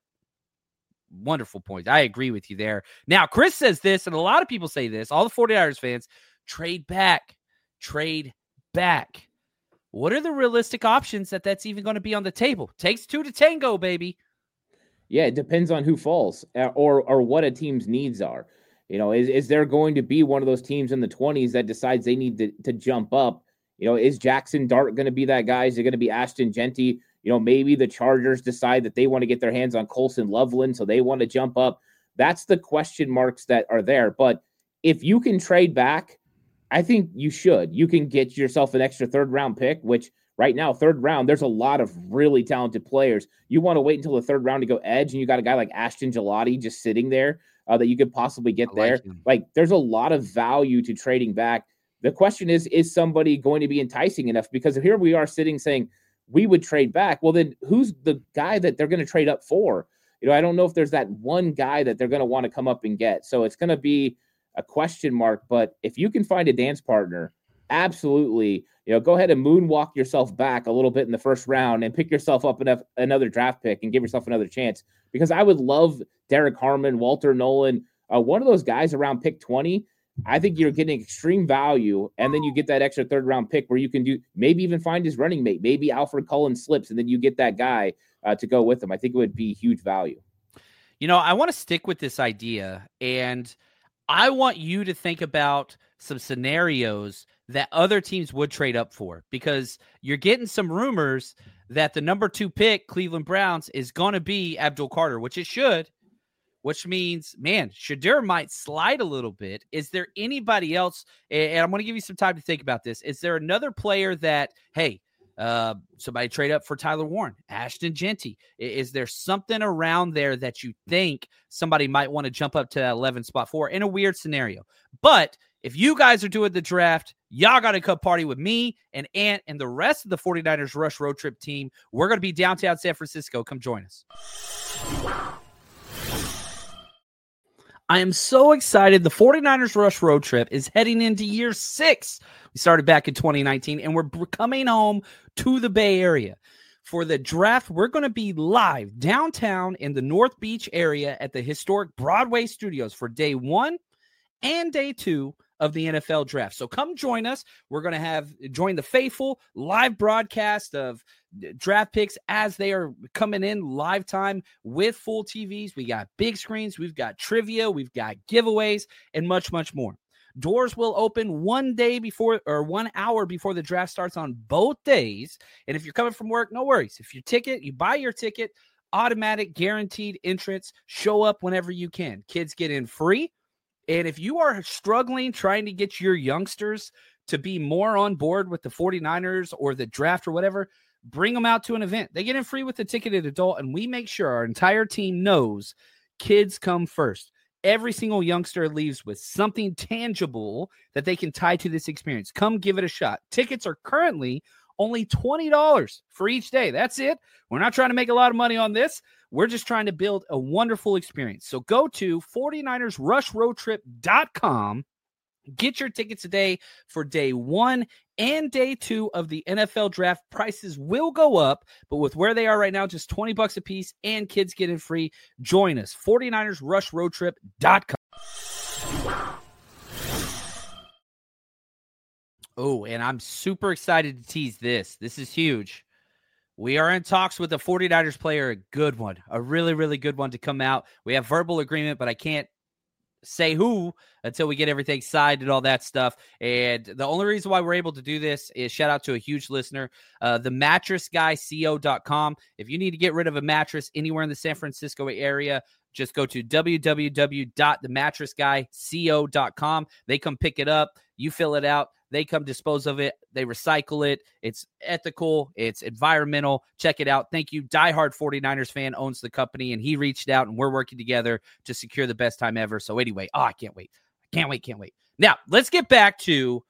wonderful point. I agree with you there. Now, Chris says this, and a lot of people say this, all the 49ers fans, trade back, trade back. What are the realistic options that that's even going to be on the table? Takes two to tango, baby. Yeah, it depends on who falls or or what a team's needs are. You know, is, is there going to be one of those teams in the twenties that decides they need to, to jump up? You know, is Jackson Dart going to be that guy? Is it going to be Ashton Genty? You know, maybe the Chargers decide that they want to get their hands on Colson Loveland, so they want to jump up. That's the question marks that are there. But if you can trade back, I think you should. You can get yourself an extra third round pick, which right now, third round, there's a lot of really talented players. You want to wait until the third round to go edge, and you got a guy like Ashton Gelati just sitting there uh, that you could possibly get I there. Like, like there's a lot of value to trading back. The question is, is somebody going to be enticing enough? Because here we are sitting saying we would trade back. Well, then who's the guy that they're going to trade up for? You know, I don't know if there's that one guy that they're going to want to come up and get. So it's going to be a question mark, but if you can find a dance partner, absolutely, you know, go ahead and moonwalk yourself back a little bit in the first round and pick yourself up enough, another draft pick and give yourself another chance. Because I would love Derek Harmon, Walter Nolen, uh, one of those guys around pick twenty. I think you're getting extreme value, and then you get that extra third round pick where you can do maybe even find his running mate. Maybe Alfred Cullen slips, and then you get that guy uh, to go with him. I think it would be huge value. You know, I want to stick with this idea, and I want you to think about some scenarios that other teams would trade up for, because you're getting some rumors that the number two pick, Cleveland Browns, is going to be Abdul Carter, which it should, which means, man, Shedeur might slide a little bit. Is there anybody else? And I'm going to give you some time to think about this. Is there another player that, hey, uh, somebody trade up for Tyler Warren, Ashton Genty? Is there something around there that you think somebody might want to jump up to that eleven spot for in a weird scenario? But if you guys are doing the draft, y'all got to come party with me and Ant and the rest of the 49ers Rush Road Trip team. We're going to be downtown San Francisco. Come join us. I am so excited. The 49ers Rush Road Trip is heading into year six. We started back in twenty nineteen, and we're coming home to the Bay Area. For the draft, we're going to be live downtown in the North Beach area at the historic Broadway Studios for day one and day two of the N F L draft. So come join us. We're going to have join the faithful live broadcast of draft picks as they are coming in live time with full T Vs. We got big screens. We've got trivia. We've got giveaways and much, much more. Doors will open one day before or one hour before the draft starts on both days. And if you're coming from work, no worries. If your ticket, you buy your ticket, automatic guaranteed entrance, show up whenever you can. Kids get in free. And if you are struggling trying to get your youngsters to be more on board with the 49ers or the draft or whatever, bring them out to an event. They get in free with the ticketed adult, and we make sure our entire team knows kids come first. Every single youngster leaves with something tangible that they can tie to this experience. Come give it a shot. Tickets are currently Only twenty dollars for each day. That's it. We're not trying to make a lot of money on this. We're just trying to build a wonderful experience. So go to forty-niners rush road trip dot com. Get your tickets today for day one and day two of the N F L draft. Prices will go up, but with where they are right now, just twenty bucks a piece and kids get in free. Join us, forty-niners rush road trip dot com. Oh, and I'm super excited to tease this. This is huge. We are in talks with the forty-niners player, a good one, a really, really good one to come out. We have verbal agreement, but I can't say who until we get everything signed and all that stuff. And the only reason why we're able to do this is shout out to a huge listener, uh, the mattress guy C O dot com. If you need to get rid of a mattress anywhere in the San Francisco area, just go to w w w dot the mattress guy co dot com. They come pick it up. You fill it out. They come dispose of it. They recycle it. It's ethical. It's environmental. Check it out. Thank you. Diehard forty-niners fan owns the company, and he reached out, and we're working together to secure the best time ever. So anyway, oh, I can't wait. I can't wait. Can't wait. Now, let's get back to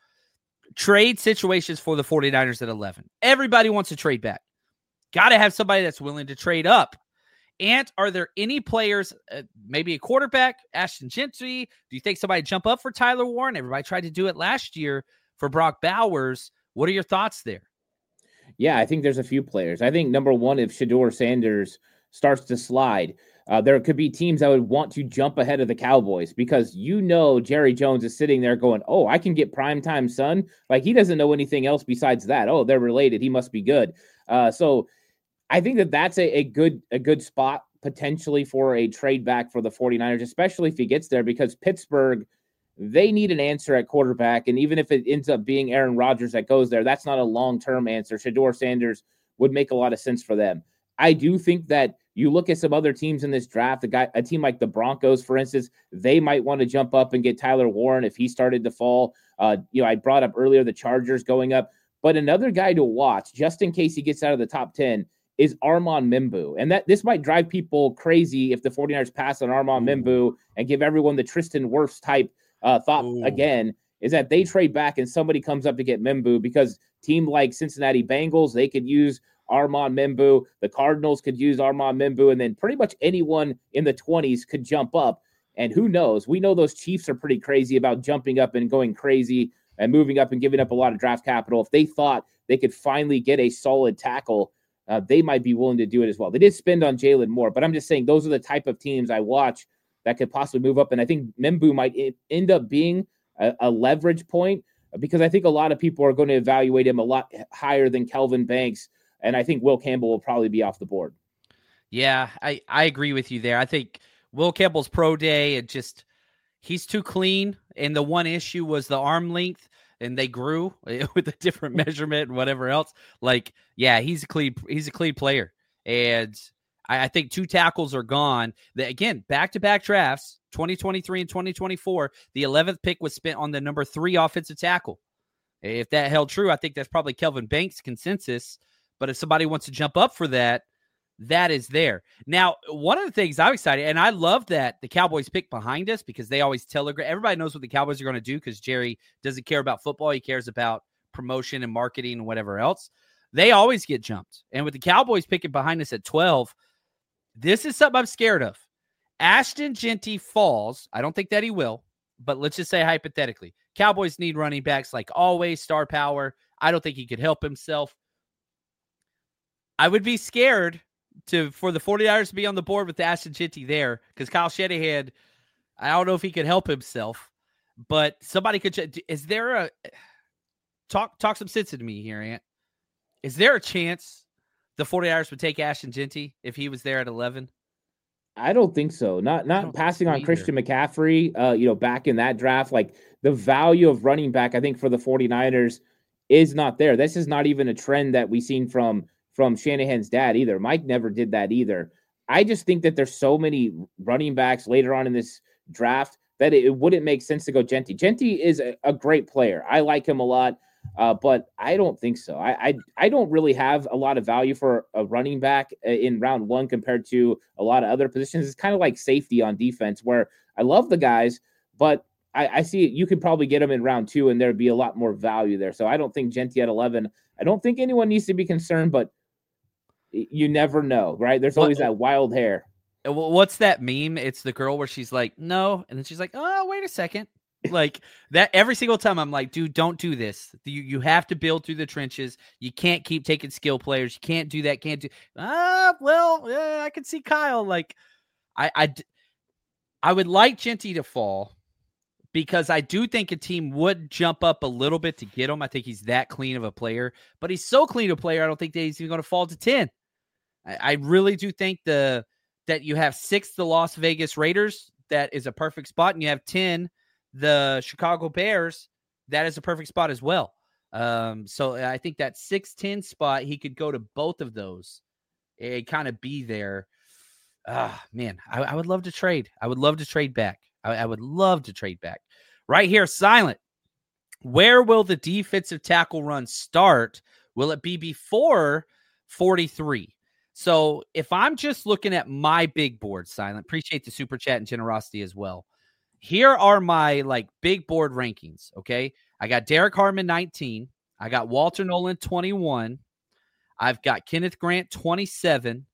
trade situations for the forty-niners at eleven. Everybody wants to trade back. Got to have somebody that's willing to trade up. And are there any players, uh, maybe a quarterback, Ashton Jeanty? Do you think somebody jump up for Tyler Warren? Everybody tried to do it last year for Brock Bowers. What are your thoughts there? Yeah, I think there's a few players. I think number one, if Shedeur Sanders starts to slide, uh, there could be teams that would want to jump ahead of the Cowboys because you know Jerry Jones is sitting there going, oh, I can get primetime son. Like he doesn't know anything else besides that. Oh, they're related. He must be good. Uh, so I think that that's a, a good a good spot potentially for a trade back for the forty-niners, especially if he gets there, because Pittsburgh, they need an answer at quarterback. And even if it ends up being Aaron Rodgers that goes there, that's not a long-term answer. Shedeur Sanders would make a lot of sense for them. I do think that you look at some other teams in this draft, a guy, a team like the Broncos, for instance, they might want to jump up and get Tyler Warren if he started to fall. Uh, you know, I brought up earlier the Chargers going up. But another guy to watch, just in case he gets out of the top ten, is Armand Membu. And that this might drive people crazy if the forty-niners pass on Armand Ooh. Membu and give everyone the Tristan Wirfs type uh, thought Ooh. again, is that they trade back and somebody comes up to get Membu, because team like Cincinnati Bengals, they could use Armand Membu. The Cardinals could use Armand Membu. And then pretty much anyone in the twenties could jump up. And who knows? We know those Chiefs are pretty crazy about jumping up and going crazy and moving up and giving up a lot of draft capital. If they thought they could finally get a solid tackle, Uh, they might be willing to do it as well. They did spend on Jalen Moore, but I'm just saying those are the type of teams I watch that could possibly move up. And I think Membu might I- end up being a, a leverage point, because I think a lot of people are going to evaluate him a lot higher than Kelvin Banks. And I think Will Campbell will probably be off the board. Yeah, I, I agree with you there. I think Will Campbell's pro day, it just, he's too clean. And the one issue was the arm length. And they grew with a different measurement and whatever else. Like, yeah, he's a clean, he's a clean player. And I, I think two tackles are gone. The, again, back-to-back drafts, twenty twenty-three and twenty twenty-four, the eleventh pick was spent on the number three offensive tackle. If that held true, I think that's probably Kelvin Banks' consensus. But if somebody wants to jump up for that, that is there. Now, one of the things I'm excited, and I love that the Cowboys pick behind us, because they always telegraph. Everybody knows what the Cowboys are going to do, because Jerry doesn't care about football. He cares about promotion and marketing and whatever else. They always get jumped. And with the Cowboys picking behind us at twelve, this is something I'm scared of. Ashton Jeanty falls. I don't think that he will, but let's just say hypothetically. Cowboys need running backs like always, star power. I don't think he could help himself. I would be scared to for the forty-niners to be on the board with Ashton Jeanty there, because Kyle Shanahan, I don't know if he could help himself, but somebody could. Is there a talk talk some sense into me here, Ant? Is there a chance the forty-niners would take Ashton Jeanty if he was there at eleven? I don't think so. Not not passing on either. Christian McCaffrey, uh, you know, back in that draft. Like, the value of running back, I think, for the forty-niners is not there. This is not even a trend that we've seen from from Shanahan's dad either. Mike never did that either. I just think that there's so many running backs later on in this draft that it, it wouldn't make sense to go Jeanty. Jeanty is a, a great player. I like him a lot, uh, but I don't think so. I, I I don't really have a lot of value for a running back in round one compared to a lot of other positions. It's kind of like safety on defense, where I love the guys, but I, I see you could probably get him in round two, and there'd be a lot more value there. So I don't think Genty at eleven. I don't think anyone needs to be concerned, but you never know, right? There's always what, that wild hair. What's that meme? It's the girl where she's like, no. And then she's like, oh, wait a second. Like that every single time I'm like, dude, don't do this. You you have to build through the trenches. You can't keep taking skill players. You can't do that. Can't do. Ah, well, yeah, I can see Kyle. Like, I, I, I would like Genty to fall because I do think a team would jump up a little bit to get him. I think he's that clean of a player, but he's so clean of a player. I don't think that he's even going to fall to ten. I, I really do think the that you have six, the Las Vegas Raiders. That is a perfect spot, and you have ten. The Chicago Bears, that is a perfect spot as well. Um, so I think that six ten spot, he could go to both of those and kind of be there. Ah, man, I, I would love to trade. I would love to trade back. I, I would love to trade back. Right here, Silent. Where will the defensive tackle run start? Will it be before forty-three? So if I'm just looking at my big board, Silent, appreciate the super chat and generosity as well. Here are my like big board rankings. Okay. I got Derek Harmon, nineteen. I got Walter Nolan, twenty-one. I've got Kenneth Grant, twenty-seven.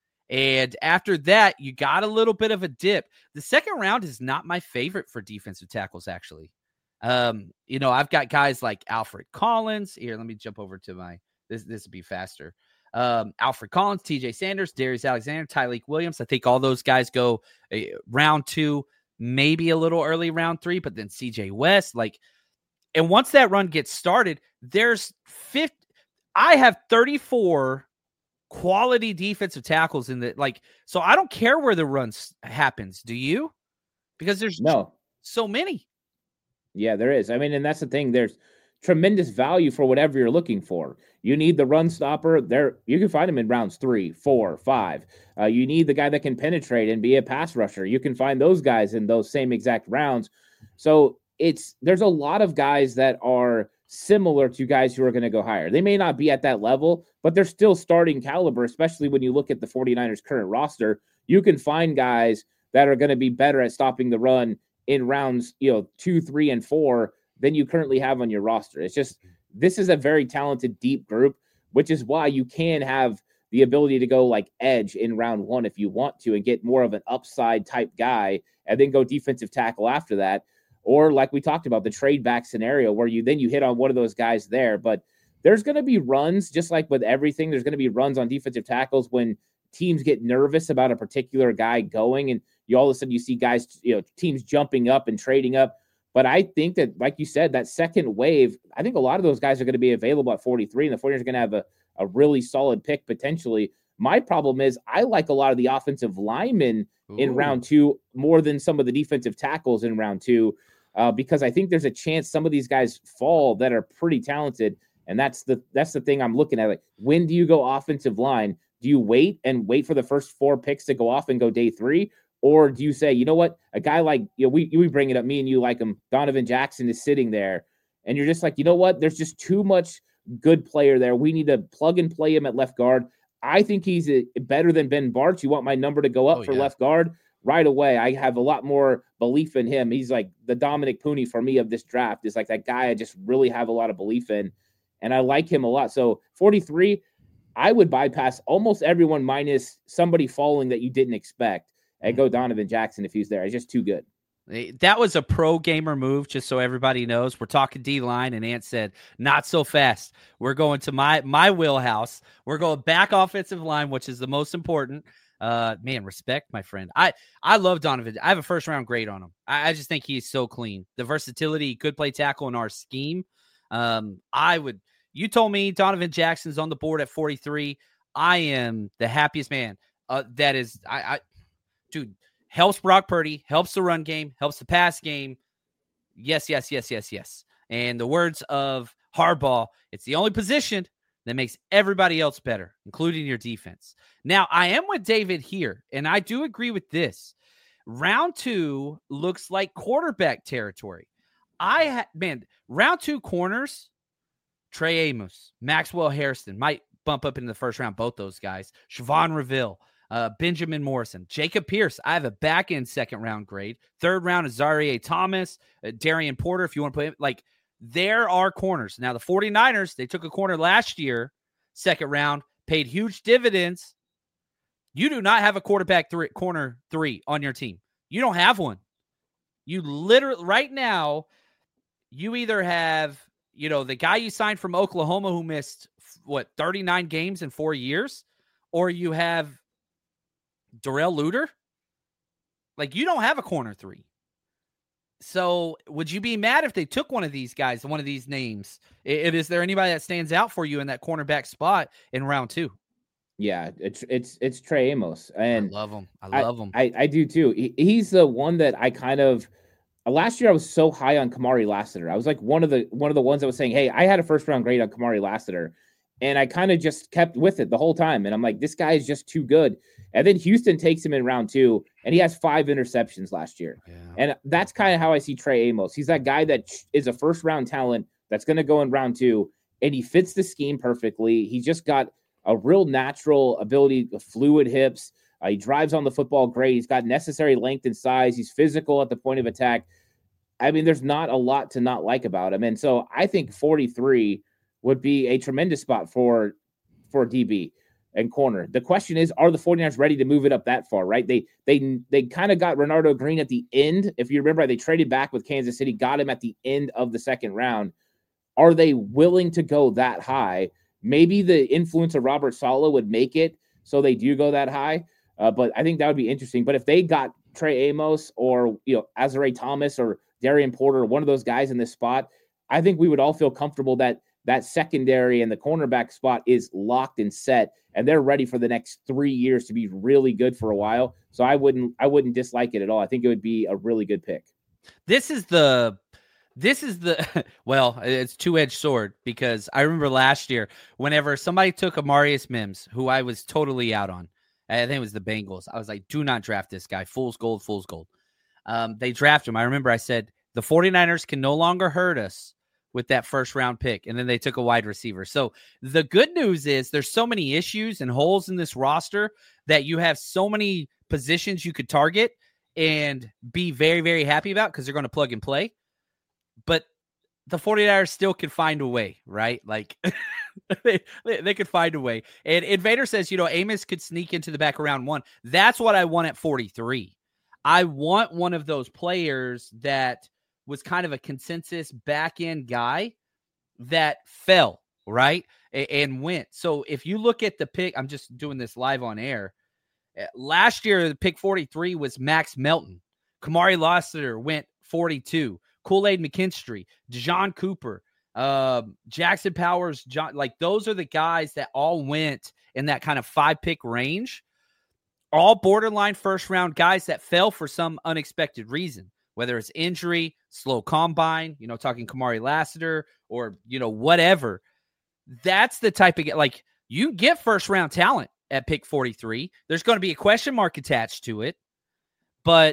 And after that, you got a little bit of a dip. The second round is not my favorite for defensive tackles, actually. Um, you know, I've got guys like Alfred Collins. Here, let me jump over to my, this, this will be faster. Um, Alfred Collins, T J Sanders, Darius Alexander, Tyleik Williams. I think all those guys go uh, round two. Maybe a little early round three, but then C J West, like, and once that run gets started, there's fifty. I have thirty-four quality defensive tackles in the like. So I don't care where the run happens. Do you? Because there's no so many. Yeah, there is. I mean, and that's the thing. There's tremendous value for whatever you're looking for. You need the run stopper there. You can find them in rounds three, four, five. Uh, you need the guy that can penetrate and be a pass rusher. You can find those guys in those same exact rounds. So it's, there's a lot of guys that are similar to guys who are going to go higher. They may not be at that level, but they're still starting caliber, especially when you look at the 49ers current roster. You can find guys that are going to be better at stopping the run in rounds, you know, two, three, and four than you currently have on your roster. It's just, this is a very talented, deep group, which is why you can have the ability to go like edge in round one if you want to and get more of an upside type guy and then go defensive tackle after that. Or like we talked about, the trade back scenario where you then you hit on one of those guys there. But there's going to be runs, just like with everything, there's going to be runs on defensive tackles when teams get nervous about a particular guy going and you all of a sudden you see guys, you know, teams jumping up and trading up. But I think that, like you said, that second wave, I think a lot of those guys are going to be available at forty-three, and the 49ers are going to have a, a really solid pick potentially. My problem is I like a lot of the offensive linemen Ooh. in round two more than some of the defensive tackles in round two, uh, because I think there's a chance some of these guys fall that are pretty talented, and that's the that's the thing I'm looking at. Like, when do you go offensive line? Do you wait and wait for the first four picks to go off and go day three? Or do you say, you know what, a guy like, you know, we, we bring it up, me and you like him, Donovan Jackson is sitting there, and you're just like, you know what, there's just too much good player there. We need to plug and play him at left guard. I think he's a, better than Ben Bartch. You want my number to go up oh, for yeah. left guard? Right away, I have a lot more belief in him. He's like the Dominic Pooney for me of this draft. Is like that guy I just really have a lot of belief in, and I like him a lot. So forty-three, I would bypass almost everyone minus somebody falling that you didn't expect. And go Donovan Jackson if he's there. He's just too good. That was a pro gamer move, just so everybody knows. We're talking D-line, and Ant said, not so fast. We're going to my my wheelhouse. We're going back offensive line, which is the most important. Uh, man, respect, my friend. I, I love Donovan. I have a first-round grade on him. I, I just think he's so clean. The versatility, he could play tackle in our scheme. Um, I would – you told me Donovan Jackson's on the board at forty-three. I am the happiest man. Uh, that is – I. I Dude, helps Brock Purdy, helps the run game, helps the pass game. Yes, yes, yes, yes, yes. And the words of Harbaugh, it's the only position that makes everybody else better, including your defense. Now, I am with David here, and I do agree with this. Round two looks like quarterback territory. I ha- man, round two corners, Trey Amos, Maxwell Harrison might bump up into the first round, both those guys. Siobhan Reveille. uh, Benjamin Morrison, Jacob Pierce. I have a back end second round grade. Third round is Zaire Thomas, uh, Darian Porter, if you want to put him. Like, there are corners. Now, the 49ers, they took a corner last year, second round, paid huge dividends. You do not have a quarterback three, corner three on your team. You don't have one. You literally, right now, you either have, you know, the guy you signed from Oklahoma who missed, what, thirty-nine games in four years, or you have Darrell Luter. Like, you don't have a corner three. So would you be mad if they took one of these guys, one of these names? It, is there anybody that stands out for you in that cornerback spot in round two? Yeah, it's it's it's Trey Amos, and I love him. I love I, him. I, I do too. He, he's the one that I kind of last year I was so high on Kamari Lassiter. I was like one of the one of the ones that was saying, "Hey, I had a first round grade on Kamari Lassiter," and I kind of just kept with it the whole time. And I'm like, this guy is just too good. And then Houston takes him in round two, and he has five interceptions last year. Yeah. And that's kind of how I see Trey Amos. He's that guy that is a first round talent that's going to go in round two, and he fits the scheme perfectly. He just got a real natural ability, fluid hips. Uh, he drives on the football great. He's got necessary length and size. He's physical at the point of attack. I mean, there's not a lot to not like about him. And so I think forty-three would be a tremendous spot for, for D B and corner. The question is, are the 49ers ready to move it up that far, right? They they they kind of got Renardo Green at the end. If you remember, they traded back with Kansas City, got him at the end of the second round. Are they willing to go that high? Maybe the influence of Robert Saleh would make it so they do go that high, uh, but I think that would be interesting. But if they got Trey Amos or, you know, Azare Thomas or Darian Porter, one of those guys in this spot, I think we would all feel comfortable that that secondary and the cornerback spot is locked and set, and they're ready for the next three years to be really good for a while. So I wouldn't I wouldn't dislike it at all. I think it would be a really good pick. This is the This is the, well, it's two-edged sword, because I remember last year, whenever somebody took Amarius Mims, who I was totally out on, I think it was the Bengals, I was like, do not draft this guy. Fool's gold, fool's gold. Um, they drafted him. I remember I said, the 49ers can no longer hurt us with that first-round pick, and then they took a wide receiver. So the good news is there's so many issues and holes in this roster that you have so many positions you could target and be very, very happy about because they're going to plug and play. But the 49ers still could find a way, right? Like, they, they could find a way. And Invader says, you know, Amos could sneak into the back of round one. That's what I want at forty-three. I want one of those players that was kind of a consensus back-end guy that fell, right, and, and went. So if you look at the pick, I'm just doing this live on air. Last year, the pick forty-three was Max Melton. Kamari Lassiter went forty-two. Kool-Aid McKinstry, Dejon Cooper, uh, Jackson Powers, John, like those are the guys that all went in that kind of five-pick range. All borderline first-round guys that fell for some unexpected reason, whether it's injury, slow combine, you know, talking Kamari Lassiter, or, you know, whatever. That's the type of, like, you get first-round talent at pick forty-three. There's going to be a question mark attached to it, but,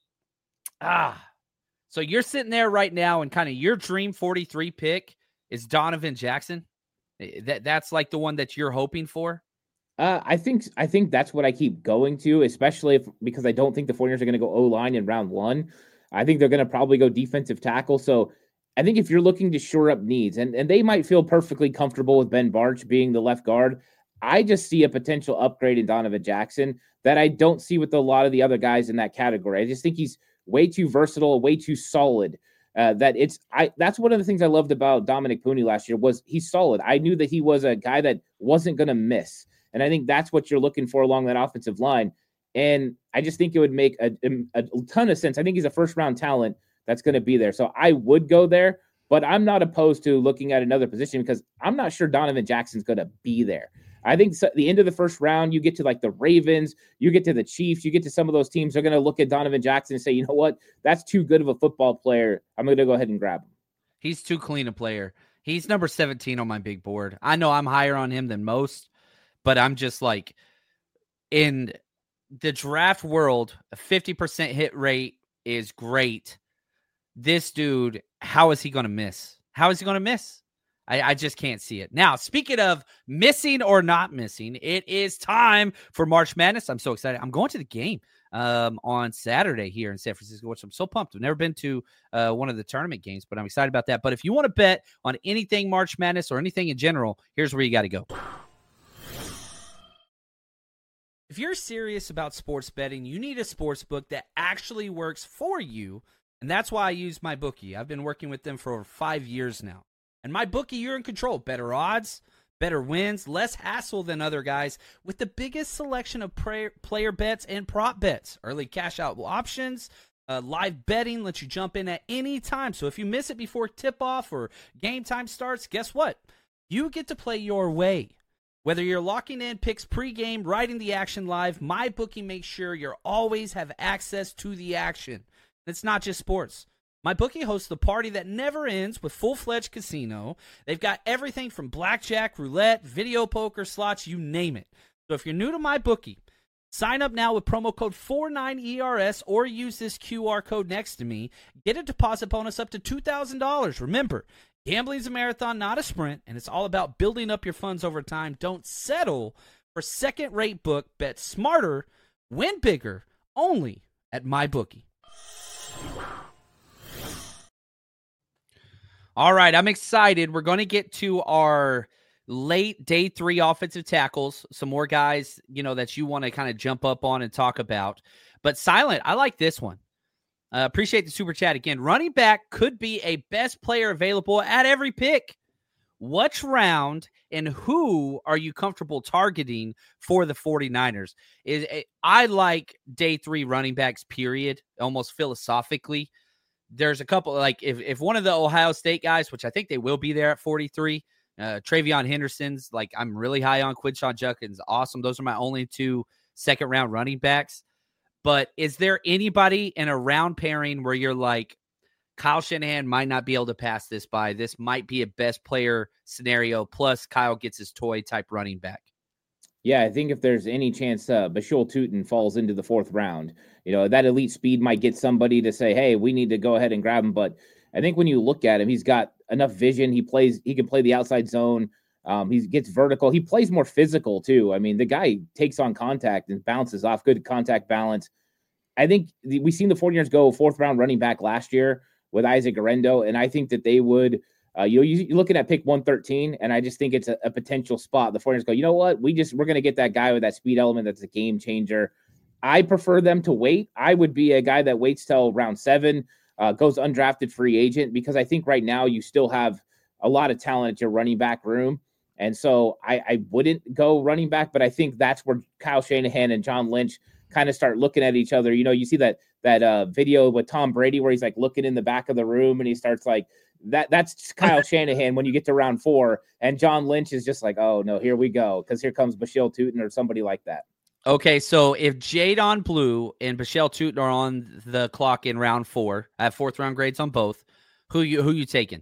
ah, so you're sitting there right now and kind of your dream forty-three pick is Donovan Jackson. That that's like the one that you're hoping for. Uh, I think I think that's what I keep going to, especially if, because I don't think the 49ers are going to go O-line in round one. I think they're going to probably go defensive tackle. So I think if you're looking to shore up needs, and, and they might feel perfectly comfortable with Ben Barch being the left guard, I just see a potential upgrade in Donovan Jackson that I don't see with a lot of the other guys in that category. I just think he's way too versatile, way too solid. Uh, that it's I. That's one of the things I loved about Dominic Pooney last year was he's solid. I knew that he was a guy that wasn't going to miss, and I think that's what you're looking for along that offensive line. And I just think it would make a, a, a ton of sense. I think he's a first round talent that's going to be there, so I would go there. But I'm not opposed to looking at another position because I'm not sure Donovan Jackson's going to be there. I think so, the end of the first round, you get to like the Ravens, you get to the Chiefs, you get to some of those teams. They're going to look at Donovan Jackson and say, you know what, that's too good of a football player. I'm going to go ahead and grab him. He's too clean a player. He's number seventeen on my big board. I know I'm higher on him than most, but I'm just like, in the draft world, a fifty percent hit rate is great. This dude, how is he going to miss? How is he going to miss? I, I just can't see it. Now, speaking of missing or not missing, it is time for March Madness. I'm so excited. I'm going to the game um, on Saturday here in San Francisco, which I'm so pumped. I've never been to uh, one of the tournament games, but I'm excited about that. But if you want to bet on anything March Madness or anything in general, here's where you got to go. If you're serious about sports betting, you need a sports book that actually works for you, and that's why I use MyBookie. I've been working with them for over five years now. And MyBookie, you're in control. Better odds, better wins, less hassle than other guys with the biggest selection of player, player bets and prop bets. Early cash out options, uh, live betting lets you jump in at any time. So if you miss it before tip-off or game time starts, guess what? You get to play your way. Whether you're locking in picks pregame, riding the action live, MyBookie makes sure you always have access to the action. It's not just sports. MyBookie hosts the party that never ends with full-fledged casino. They've got everything from blackjack, roulette, video poker, slots, you name it. So if you're new to MyBookie, sign up now with promo code forty-nine E R S or use this Q R code next to me. Get a deposit bonus up to two thousand dollars. Remember, gambling's a marathon, not a sprint, and it's all about building up your funds over time. Don't settle for second-rate book. Bet smarter, win bigger, only at MyBookie. All right, I'm excited. We're going to get to our late day three offensive tackles. Some more guys, you know, that you want to kind of jump up on and talk about. But Silent, I like this one. Uh, appreciate the super chat again. Running back could be a best player available at every pick. Which round and who are you comfortable targeting for the 49ers? Is I like day three running backs, period, almost philosophically. There's a couple, like if, if one of the Ohio State guys, which I think they will be there at forty-three, uh, Travion Henderson's, like I'm really high on. Quinshon Judkins, awesome. Those are my only two second round running backs. But is there anybody in a round pairing where you're like, Kyle Shanahan might not be able to pass this by? This might be a best player scenario, plus Kyle gets his toy type running back. Yeah, I think if there's any chance uh, Bashul Tutin falls into the fourth round, you know, that elite speed might get somebody to say, hey, we need to go ahead and grab him. But I think when you look at him, he's got enough vision. He plays, he can play the outside zone. Um, he gets vertical. He plays more physical too. I mean, the guy takes on contact and bounces off, good contact balance. I think the, we've seen the 49ers go fourth round running back last year with Isaac Guerendo. And I think that they would, Uh, you, you're looking at pick one thirteen, and I just think it's a, a potential spot. The 49ers go, you know what? We just, we're going to get that guy with that speed element that's a game changer. I prefer them to wait. I would be a guy that waits till round seven, uh, goes undrafted free agent, because I think right now you still have a lot of talent at your running back room. And so I, I wouldn't go running back, but I think that's where Kyle Shanahan and John Lynch kind of start looking at each other. You know, you see that, that uh, video with Tom Brady where he's like looking in the back of the room and he starts like, That that's Kyle Shanahan when you get to round four, and John Lynch is just like, oh no, here we go, because here comes Bashil Tutin or somebody like that. Okay, so if Jadon Blue and Bashil Tutin are on the clock in round four, I have fourth round grades on both. Who you who you taking?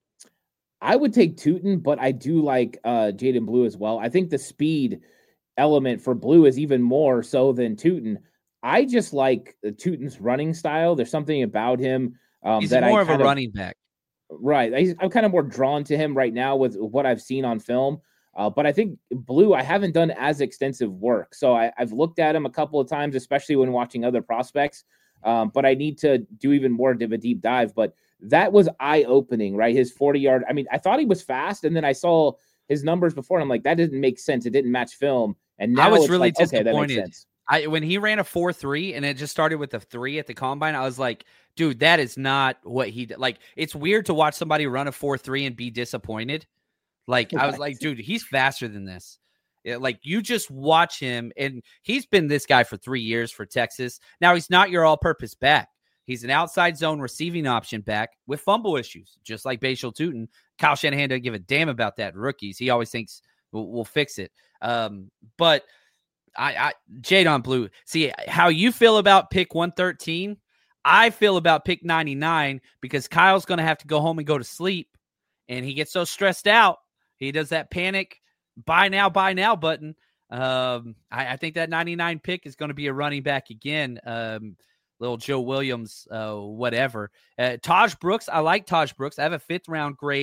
I would take Tutin, but I do like uh, Jadon Blue as well. I think the speed element for Blue is even more so than Tutin. I just like Tutin's running style. There's something about him um, He's that more I of a running back. Right. I, I'm kind of more drawn to him right now with what I've seen on film. Uh, but I think Blue, I haven't done as extensive work. So I, I've looked at him a couple of times, especially when watching other prospects. Um, but I need to do even more of a deep dive. But that was eye-opening, right? His forty-yard. I mean, I thought he was fast, and then I saw his numbers before, and I'm like, that didn't make sense. It didn't match film. And now I was it's really like, disappointed. Okay, that makes sense. I, when he ran a four three and it just started with a three at the combine, I was like, dude, that is not what he did. Like, it's weird to watch somebody run a four three and be disappointed. Like, I was like, dude, he's faster than this. It, like, you just watch him, and he's been this guy for three years for Texas. Now, he's not your all-purpose back. He's an outside zone receiving option back with fumble issues, just like Bashil Tutin. Kyle Shanahan doesn't give a damn about that rookies. He always thinks we'll, we'll fix it. Um, but I, I Jadon Blue, see how you feel about pick one thirteen. I feel about pick ninety-nine because Kyle's going to have to go home and go to sleep, and he gets so stressed out. He does that panic buy now, buy now button. Um, I, I think that ninety-nine pick is going to be a running back again. Um, little Joe Williams, uh, whatever. Uh, Taj Brooks, I like Taj Brooks. I have a fifth round grade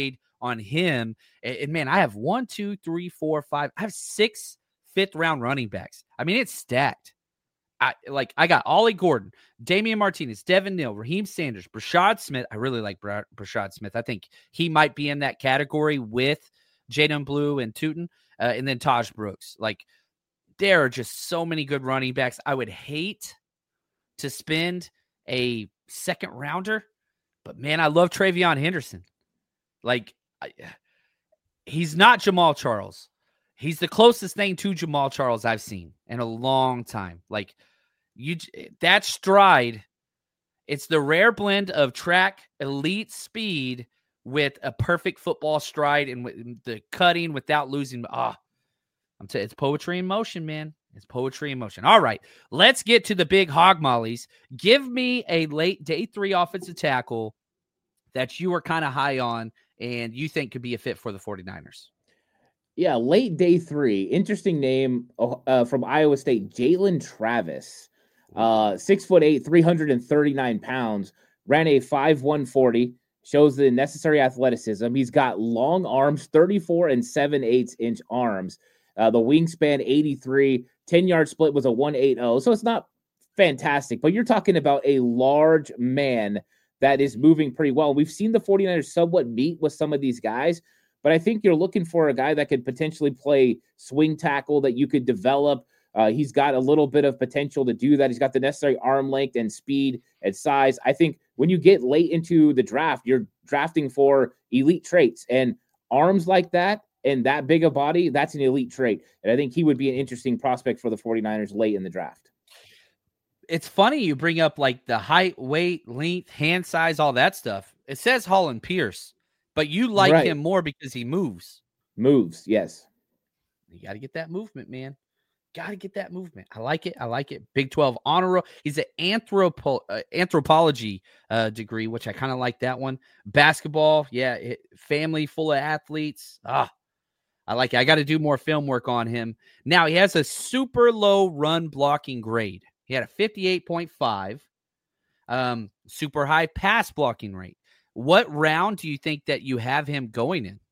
on him. And, and man, I have one, two, three, four, five. I have six fifth round running backs. I mean, it's stacked. I like I got Ollie Gordon, Damian Martinez, Devin Neal, Raheem Sanders, Brashad Smith. I really like Bra- Brashad Smith. I think he might be in that category with Jaden Blue and Tootin, uh, and then Taj Brooks. Like, there are just so many good running backs. I would hate to spend a second rounder, but man, I love TreVeyon Henderson. Like, I, he's not Jamal Charles. He's the closest thing to Jamal Charles I've seen in a long time. Like, you, that stride, it's the rare blend of track elite speed with a perfect football stride and with the cutting without losing. Ah, I'm t- it's poetry in motion, man. It's poetry in motion. All right, let's get to the big hog mollies. Give me a late day three offensive tackle that you are kind of high on and you think could be a fit for the 49ers. Yeah, late day three. Interesting name uh, from Iowa State, Jalen Travis. Uh, six foot eight, three hundred thirty-nine pounds, ran a five one forty, shows the necessary athleticism. He's got long arms, thirty-four and seven eighths inch arms. Uh, the wingspan, eighty-three, ten-yard split was a one eighty. So it's not fantastic, but you're talking about a large man that is moving pretty well. We've seen the 49ers somewhat meet with some of these guys, but I think you're looking for a guy that could potentially play swing tackle that you could develop. Uh, he's got a little bit of potential to do that. He's got the necessary arm length and speed and size. I think when you get late into the draft, you're drafting for elite traits, and arms like that and that big a body, that's an elite trait. And I think he would be an interesting prospect for the 49ers late in the draft. It's funny you bring up like the height, weight, length, hand size, all that stuff. It says Holland Pierce, but you like Right. him more because he moves. Moves, yes. You got to get that movement, man. Got to get that movement. I like it. I like it. Big twelve honor roll. He's an anthropo, uh, anthropology uh, degree, which I kind of like that one. Basketball, yeah. It, family full of athletes. Ah, I like it. I got to do more film work on him. Now, he has a super low run blocking grade. He had a fifty-eight point five, um, super high pass blocking rate. What round do you think that you have him going in?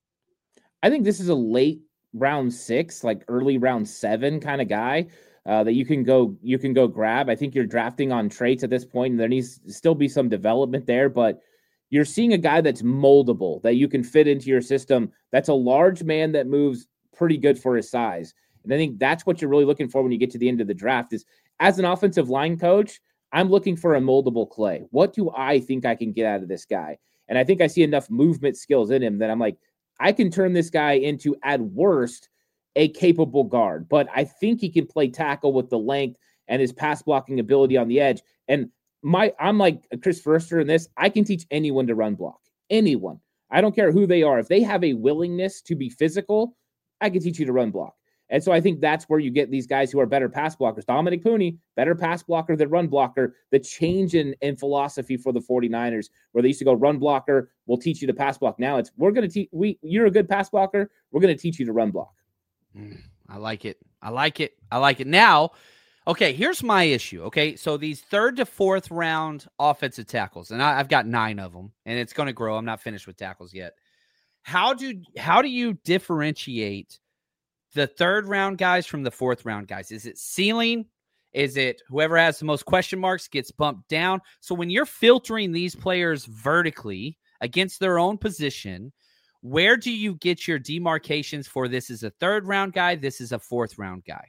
I think this is a late round six, like early round seven kind of guy uh, that you can go you can go grab. I think you're drafting on traits at this point, and there needs to still be some development there, but you're seeing a guy that's moldable, that you can fit into your system. That's a large man that moves pretty good for his size. And I think that's what you're really looking for when you get to the end of the draft is, as an offensive line coach, I'm looking for a moldable Clay. What do I think I can get out of this guy? And I think I see enough movement skills in him that I'm like, I can turn this guy into, at worst, a capable guard. But I think he can play tackle with the length and his pass blocking ability on the edge. And my, I'm like Chris Forster in this. I can teach anyone to run block. Anyone. I don't care who they are. If they have a willingness to be physical, I can teach you to run block. And so I think that's where you get these guys who are better pass blockers. Dominic Pooney, better pass blocker than run blocker. The change in, in philosophy for the 49ers, where they used to go run blocker, we'll teach you to pass block. Now it's, we're going to teach, we, you're a good pass blocker, we're going to teach you to run block. Mm, I like it. I like it. I like it. Now, okay, here's my issue. Okay, so these third to fourth round offensive tackles, and I, I've got nine of them, and it's going to grow. I'm not finished with tackles yet. How do how do you differentiate the third round guys from the fourth round guys? Is it ceiling? Is it whoever has the most question marks gets bumped down? So when you're filtering these players vertically against their own position, where do you get your demarcations for this is a third round guy, this is a fourth round guy?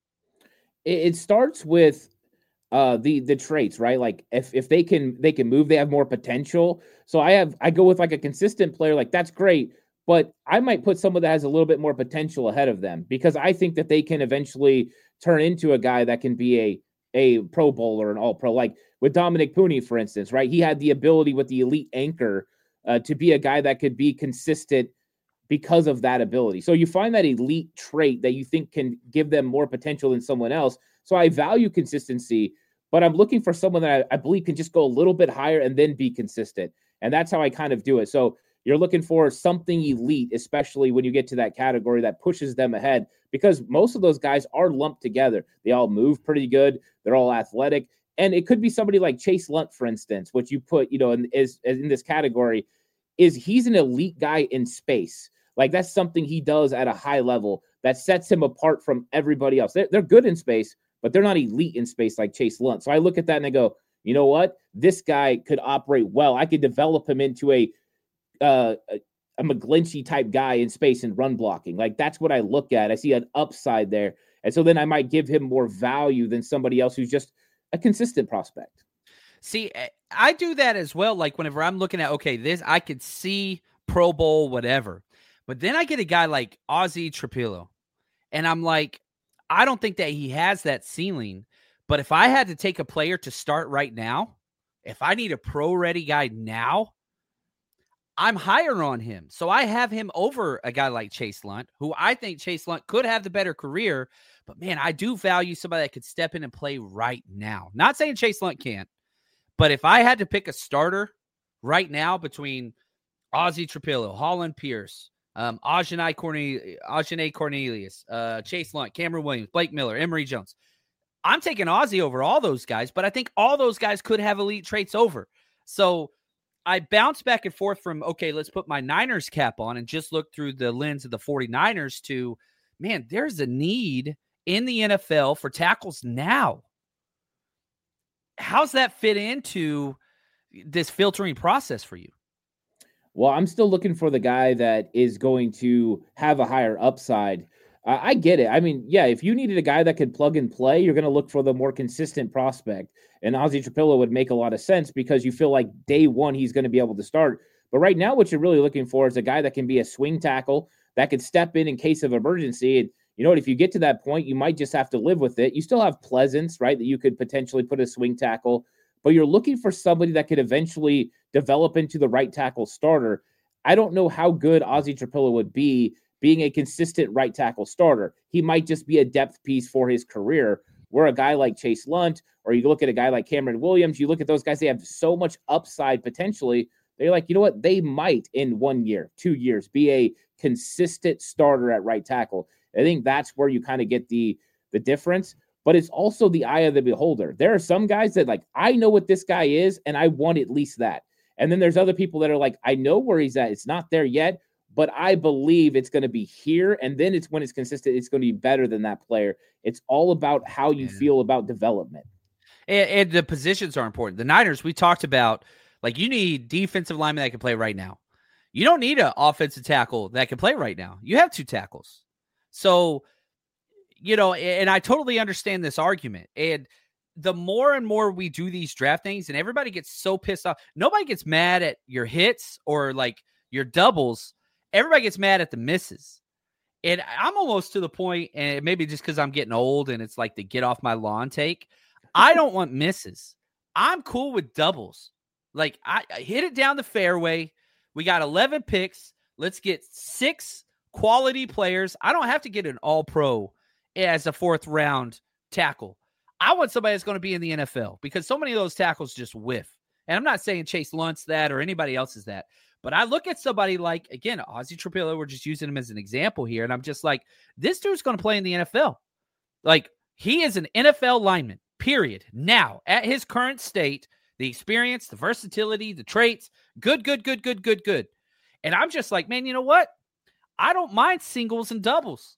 It starts with uh, the the traits, right? Like if if they can they can move, they have more potential. So I have I go with like a consistent player, like that's great. But I might put someone that has a little bit more potential ahead of them because I think that they can eventually turn into a guy that can be a, a Pro Bowler, an All-Pro. Like with Dominic Pooney, for instance, right? He had the ability with the elite anchor uh, to be a guy that could be consistent because of that ability. So you find that elite trait that you think can give them more potential than someone else. So I value consistency, but I'm looking for someone that I, I believe can just go a little bit higher and then be consistent. And that's how I kind of do it. So you're looking for something elite, especially when you get to that category that pushes them ahead, because most of those guys are lumped together. They all move pretty good. They're all athletic. And it could be somebody like Chase Lunt, for instance, which you put, you know, in, is, in this category. is he's an elite guy in space. Like that's something he does at a high level that sets him apart from everybody else. They're, they're good in space, but they're not elite in space like Chase Lunt. So I look at that and I go, you know what? This guy could operate well. I could develop him into a uh, a, a McGlinchey type guy in space and run blocking. Like that's what I look at. I see an upside there. And so then I might give him more value than somebody else who's just a consistent prospect. See, I do that as well. Like whenever I'm looking at, okay, this, I could see Pro Bowl, whatever. But then I get a guy like Ozzy Trapilo. And I'm like, I don't think that he has that ceiling. But if I had to take a player to start right now, if I need a pro-ready guy now, I'm higher on him. So I have him over a guy like Chase Lunt, who I think Chase Lunt could have the better career. But, man, I do value somebody that could step in and play right now. Not saying Chase Lunt can't. But if I had to pick a starter right now between Ozzy Trapilo, Holland Pierce, um, Ajanay Cornelius, Ajanay Cornelius uh, Chase Lunt, Cameron Williams, Blake Miller, Emory Jones, I'm taking Ozzy over all those guys, but I think all those guys could have elite traits over. So I bounce back and forth from, okay, let's put my Niners cap on and just look through the lens of the 49ers to, man, there's a need in the N F L for tackles now. How's that fit into this filtering process for you? Well, I'm still looking for the guy that is going to have a higher upside. Uh, I get it. I mean, yeah, if you needed a guy that could plug and play, you're going to look for the more consistent prospect. And Ozzy Trapilo would make a lot of sense because you feel like day one he's going to be able to start. But right now, what you're really looking for is a guy that can be a swing tackle that could step in in case of emergency. And you know what? If you get to that point, you might just have to live with it. You still have Pleasance, right, that you could potentially put a swing tackle. But you're looking for somebody that could eventually develop into the right tackle starter. I don't know how good Ozzy Trapilo would be being a consistent right tackle starter. He might just be a depth piece for his career, where a guy like Chase Lunt, or you look at a guy like Cameron Williams, you look at those guys, they have so much upside potentially. They're like, you know what? They might in one year, two years, be a consistent starter at right tackle. I think that's where you kind of get the, the difference. But it's also the eye of the beholder. There are some guys that like, I know what this guy is, and I want at least that. And then there's other people that are like, I know where he's at. It's not there yet, but I believe it's going to be here. And then it's when it's consistent, it's going to be better than that player. It's all about how you yeah. feel about development. And, and the positions are important. The Niners, we talked about, like, you need defensive linemen that can play right now. You don't need an offensive tackle that can play right now. You have two tackles. So, you know, and I totally understand this argument. And the more and more we do these draft things, and everybody gets so pissed off, nobody gets mad at your hits or like your doubles. Everybody gets mad at the misses. And I'm almost to the point, and maybe just because I'm getting old and it's like the get off my lawn take, I don't want misses. I'm cool with doubles. Like, I, I hit it down the fairway. We got eleven picks. Let's get six quality players. I don't have to get an all-pro as a fourth round tackle. I want somebody that's going to be in the N F L because so many of those tackles just whiff. And I'm not saying Chase Lunt's that or anybody else is that. But I look at somebody like, again, Ozzy Trapilo, we're just using him as an example here. And I'm just like, this dude's going to play in the N F L. Like, he is an N F L lineman, period. Now, at his current state, the experience, the versatility, the traits, good, good, good, good, good, good. And I'm just like, man, you know what? I don't mind singles and doubles.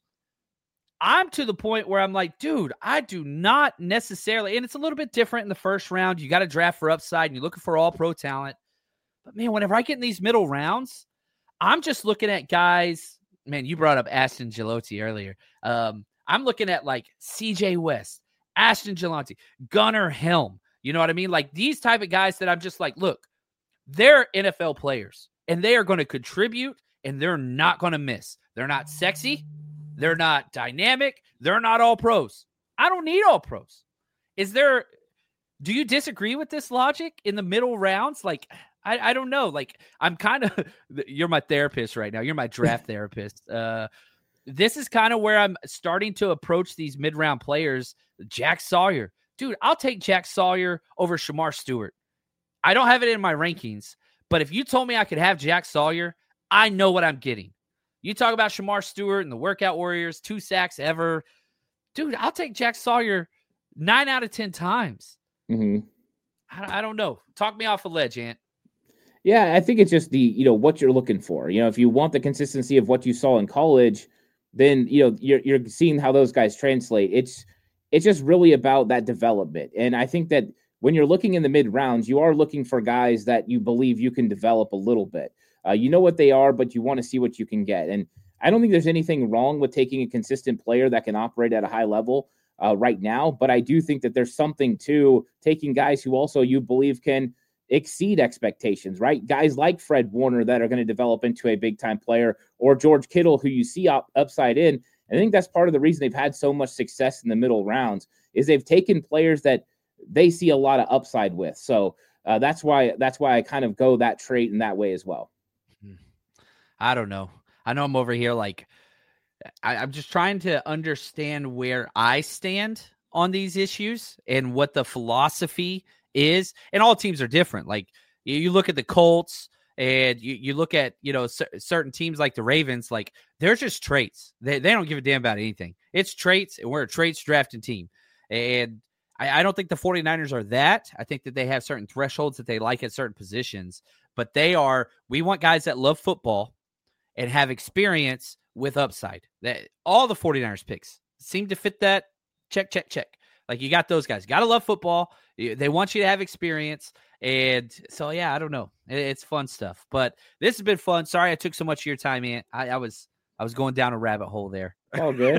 I'm to the point where I'm like, dude, I do not necessarily, and it's a little bit different in the first round. You got to draft for upside, and you're looking for all pro talent. But, man, whenever I get in these middle rounds, I'm just looking at guys. Man, you brought up Ashton Gillotte earlier. Um, I'm looking at, like, C J West, Ashton Gillotte, Gunnar Helm. You know what I mean? Like, these type of guys that I'm just like, look, they're N F L players, and they are going to contribute, and they're not going to miss. They're not sexy. They're not dynamic. They're not all pros. I don't need all pros. Is there, do you disagree with this logic in the middle rounds? Like, I, I don't know. Like, I'm kind of, you're my therapist right now. You're my draft therapist. Uh, this is kind of where I'm starting to approach these mid-round players. Jack Sawyer. Dude, I'll take Jack Sawyer over Shamar Stewart. I don't have it in my rankings, but if you told me I could have Jack Sawyer, I know what I'm getting. You talk about Shamar Stewart and the Workout Warriors, two sacks ever. Dude, I'll take Jack Sawyer nine out of ten times. Mm-hmm. I, I don't know. Talk me off a ledge, Ant. Yeah, I think it's just the, you know, what you're looking for. You know, if you want the consistency of what you saw in college, then, you know, you're you're seeing how those guys translate. It's it's just really about that development. And I think that when you're looking in the mid rounds, you are looking for guys that you believe you can develop a little bit. Uh, you know what they are, but you want to see what you can get. And I don't think there's anything wrong with taking a consistent player that can operate at a high level uh, right now. But I do think that there's something to taking guys who also you believe can exceed expectations, right? Guys like Fred Warner that are going to develop into a big time player, or George Kittle, who you see up, upside in. I think that's part of the reason they've had so much success in the middle rounds is they've taken players that they see a lot of upside with. So uh, that's why, that's why I kind of go that trait in that way as well. I don't know. I know I'm over here. Like I, I'm just trying to understand where I stand on these issues and what the philosophy is, and all teams are different. Like you, you look at the Colts and you, you look at, you know, c- certain teams like the Ravens, like they're just traits. They they don't give a damn about anything. It's traits, and we're a traits drafting team. And I, I don't think the 49ers are that. I think that they have certain thresholds that they like at certain positions, but they are, we want guys that love football and have experience with upside. That all the 49ers picks seem to fit that. Check, check, check. Like you got those guys. You got to love football. They want you to have experience. And so, yeah, I don't know. It's fun stuff. But this has been fun. Sorry I took so much of your time, Ant. I, I was I was going down a rabbit hole there. All good.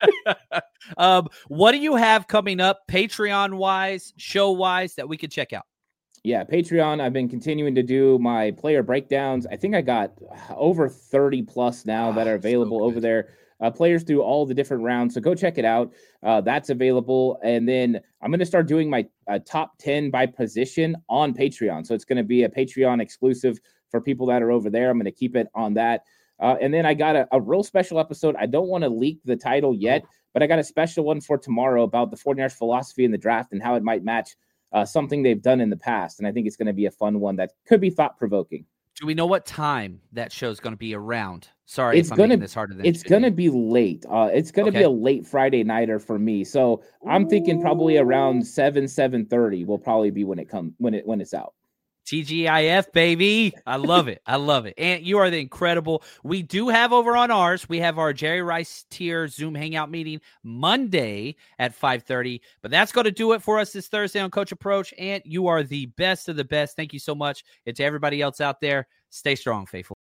um, what do you have coming up, Patreon-wise, show-wise, that we could check out? Yeah, Patreon. I've been continuing to do my player breakdowns. I think I got over thirty plus now oh, that are available so over there. Uh, players through all the different rounds. So go check it out. Uh, that's available. And then I'm going to start doing my uh, top ten by position on Patreon. So it's going to be a Patreon exclusive for people that are over there. I'm going to keep it on that. Uh, and then I got a, a real special episode. I don't want to leak the title yet, but I got a special one for tomorrow about the 49ers philosophy in the draft and how it might match uh, something they've done in the past. And I think it's going to be a fun one that could be thought-provoking. Do we know what time that show is going to be around? Sorry it's if I'm gonna, making this harder than it's going to be late. Uh, it's going to okay. be a late Friday nighter for me. So I'm thinking probably around seven, seven thirty will probably be when it comes when it when it's out. T G I F, baby. I love it. I love it. And you are the incredible. We do have over on ours, we have our Jerry Rice tier Zoom hangout meeting Monday at five thirty. But that's going to do it for us this Thursday on Coach Approach. And you are the best of the best. Thank you so much. And to everybody else out there, stay strong, faithful.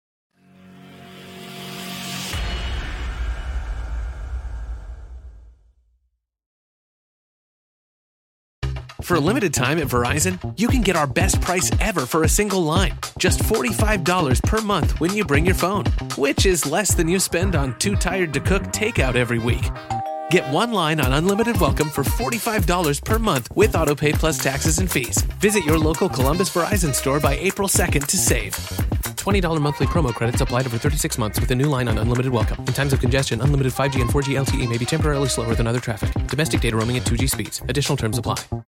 For a limited time at Verizon, you can get our best price ever for a single line. Just forty-five dollars per month when you bring your phone, which is less than you spend on Too Tired to Cook takeout every week. Get one line on Unlimited Welcome for forty-five dollars per month with autopay plus taxes and fees. Visit your local Columbus Verizon store by April second to save. twenty dollars monthly promo credits applied over thirty-six months with a new line on Unlimited Welcome. In times of congestion, unlimited five G and four G L T E may be temporarily slower than other traffic. Domestic data roaming at two G speeds. Additional terms apply.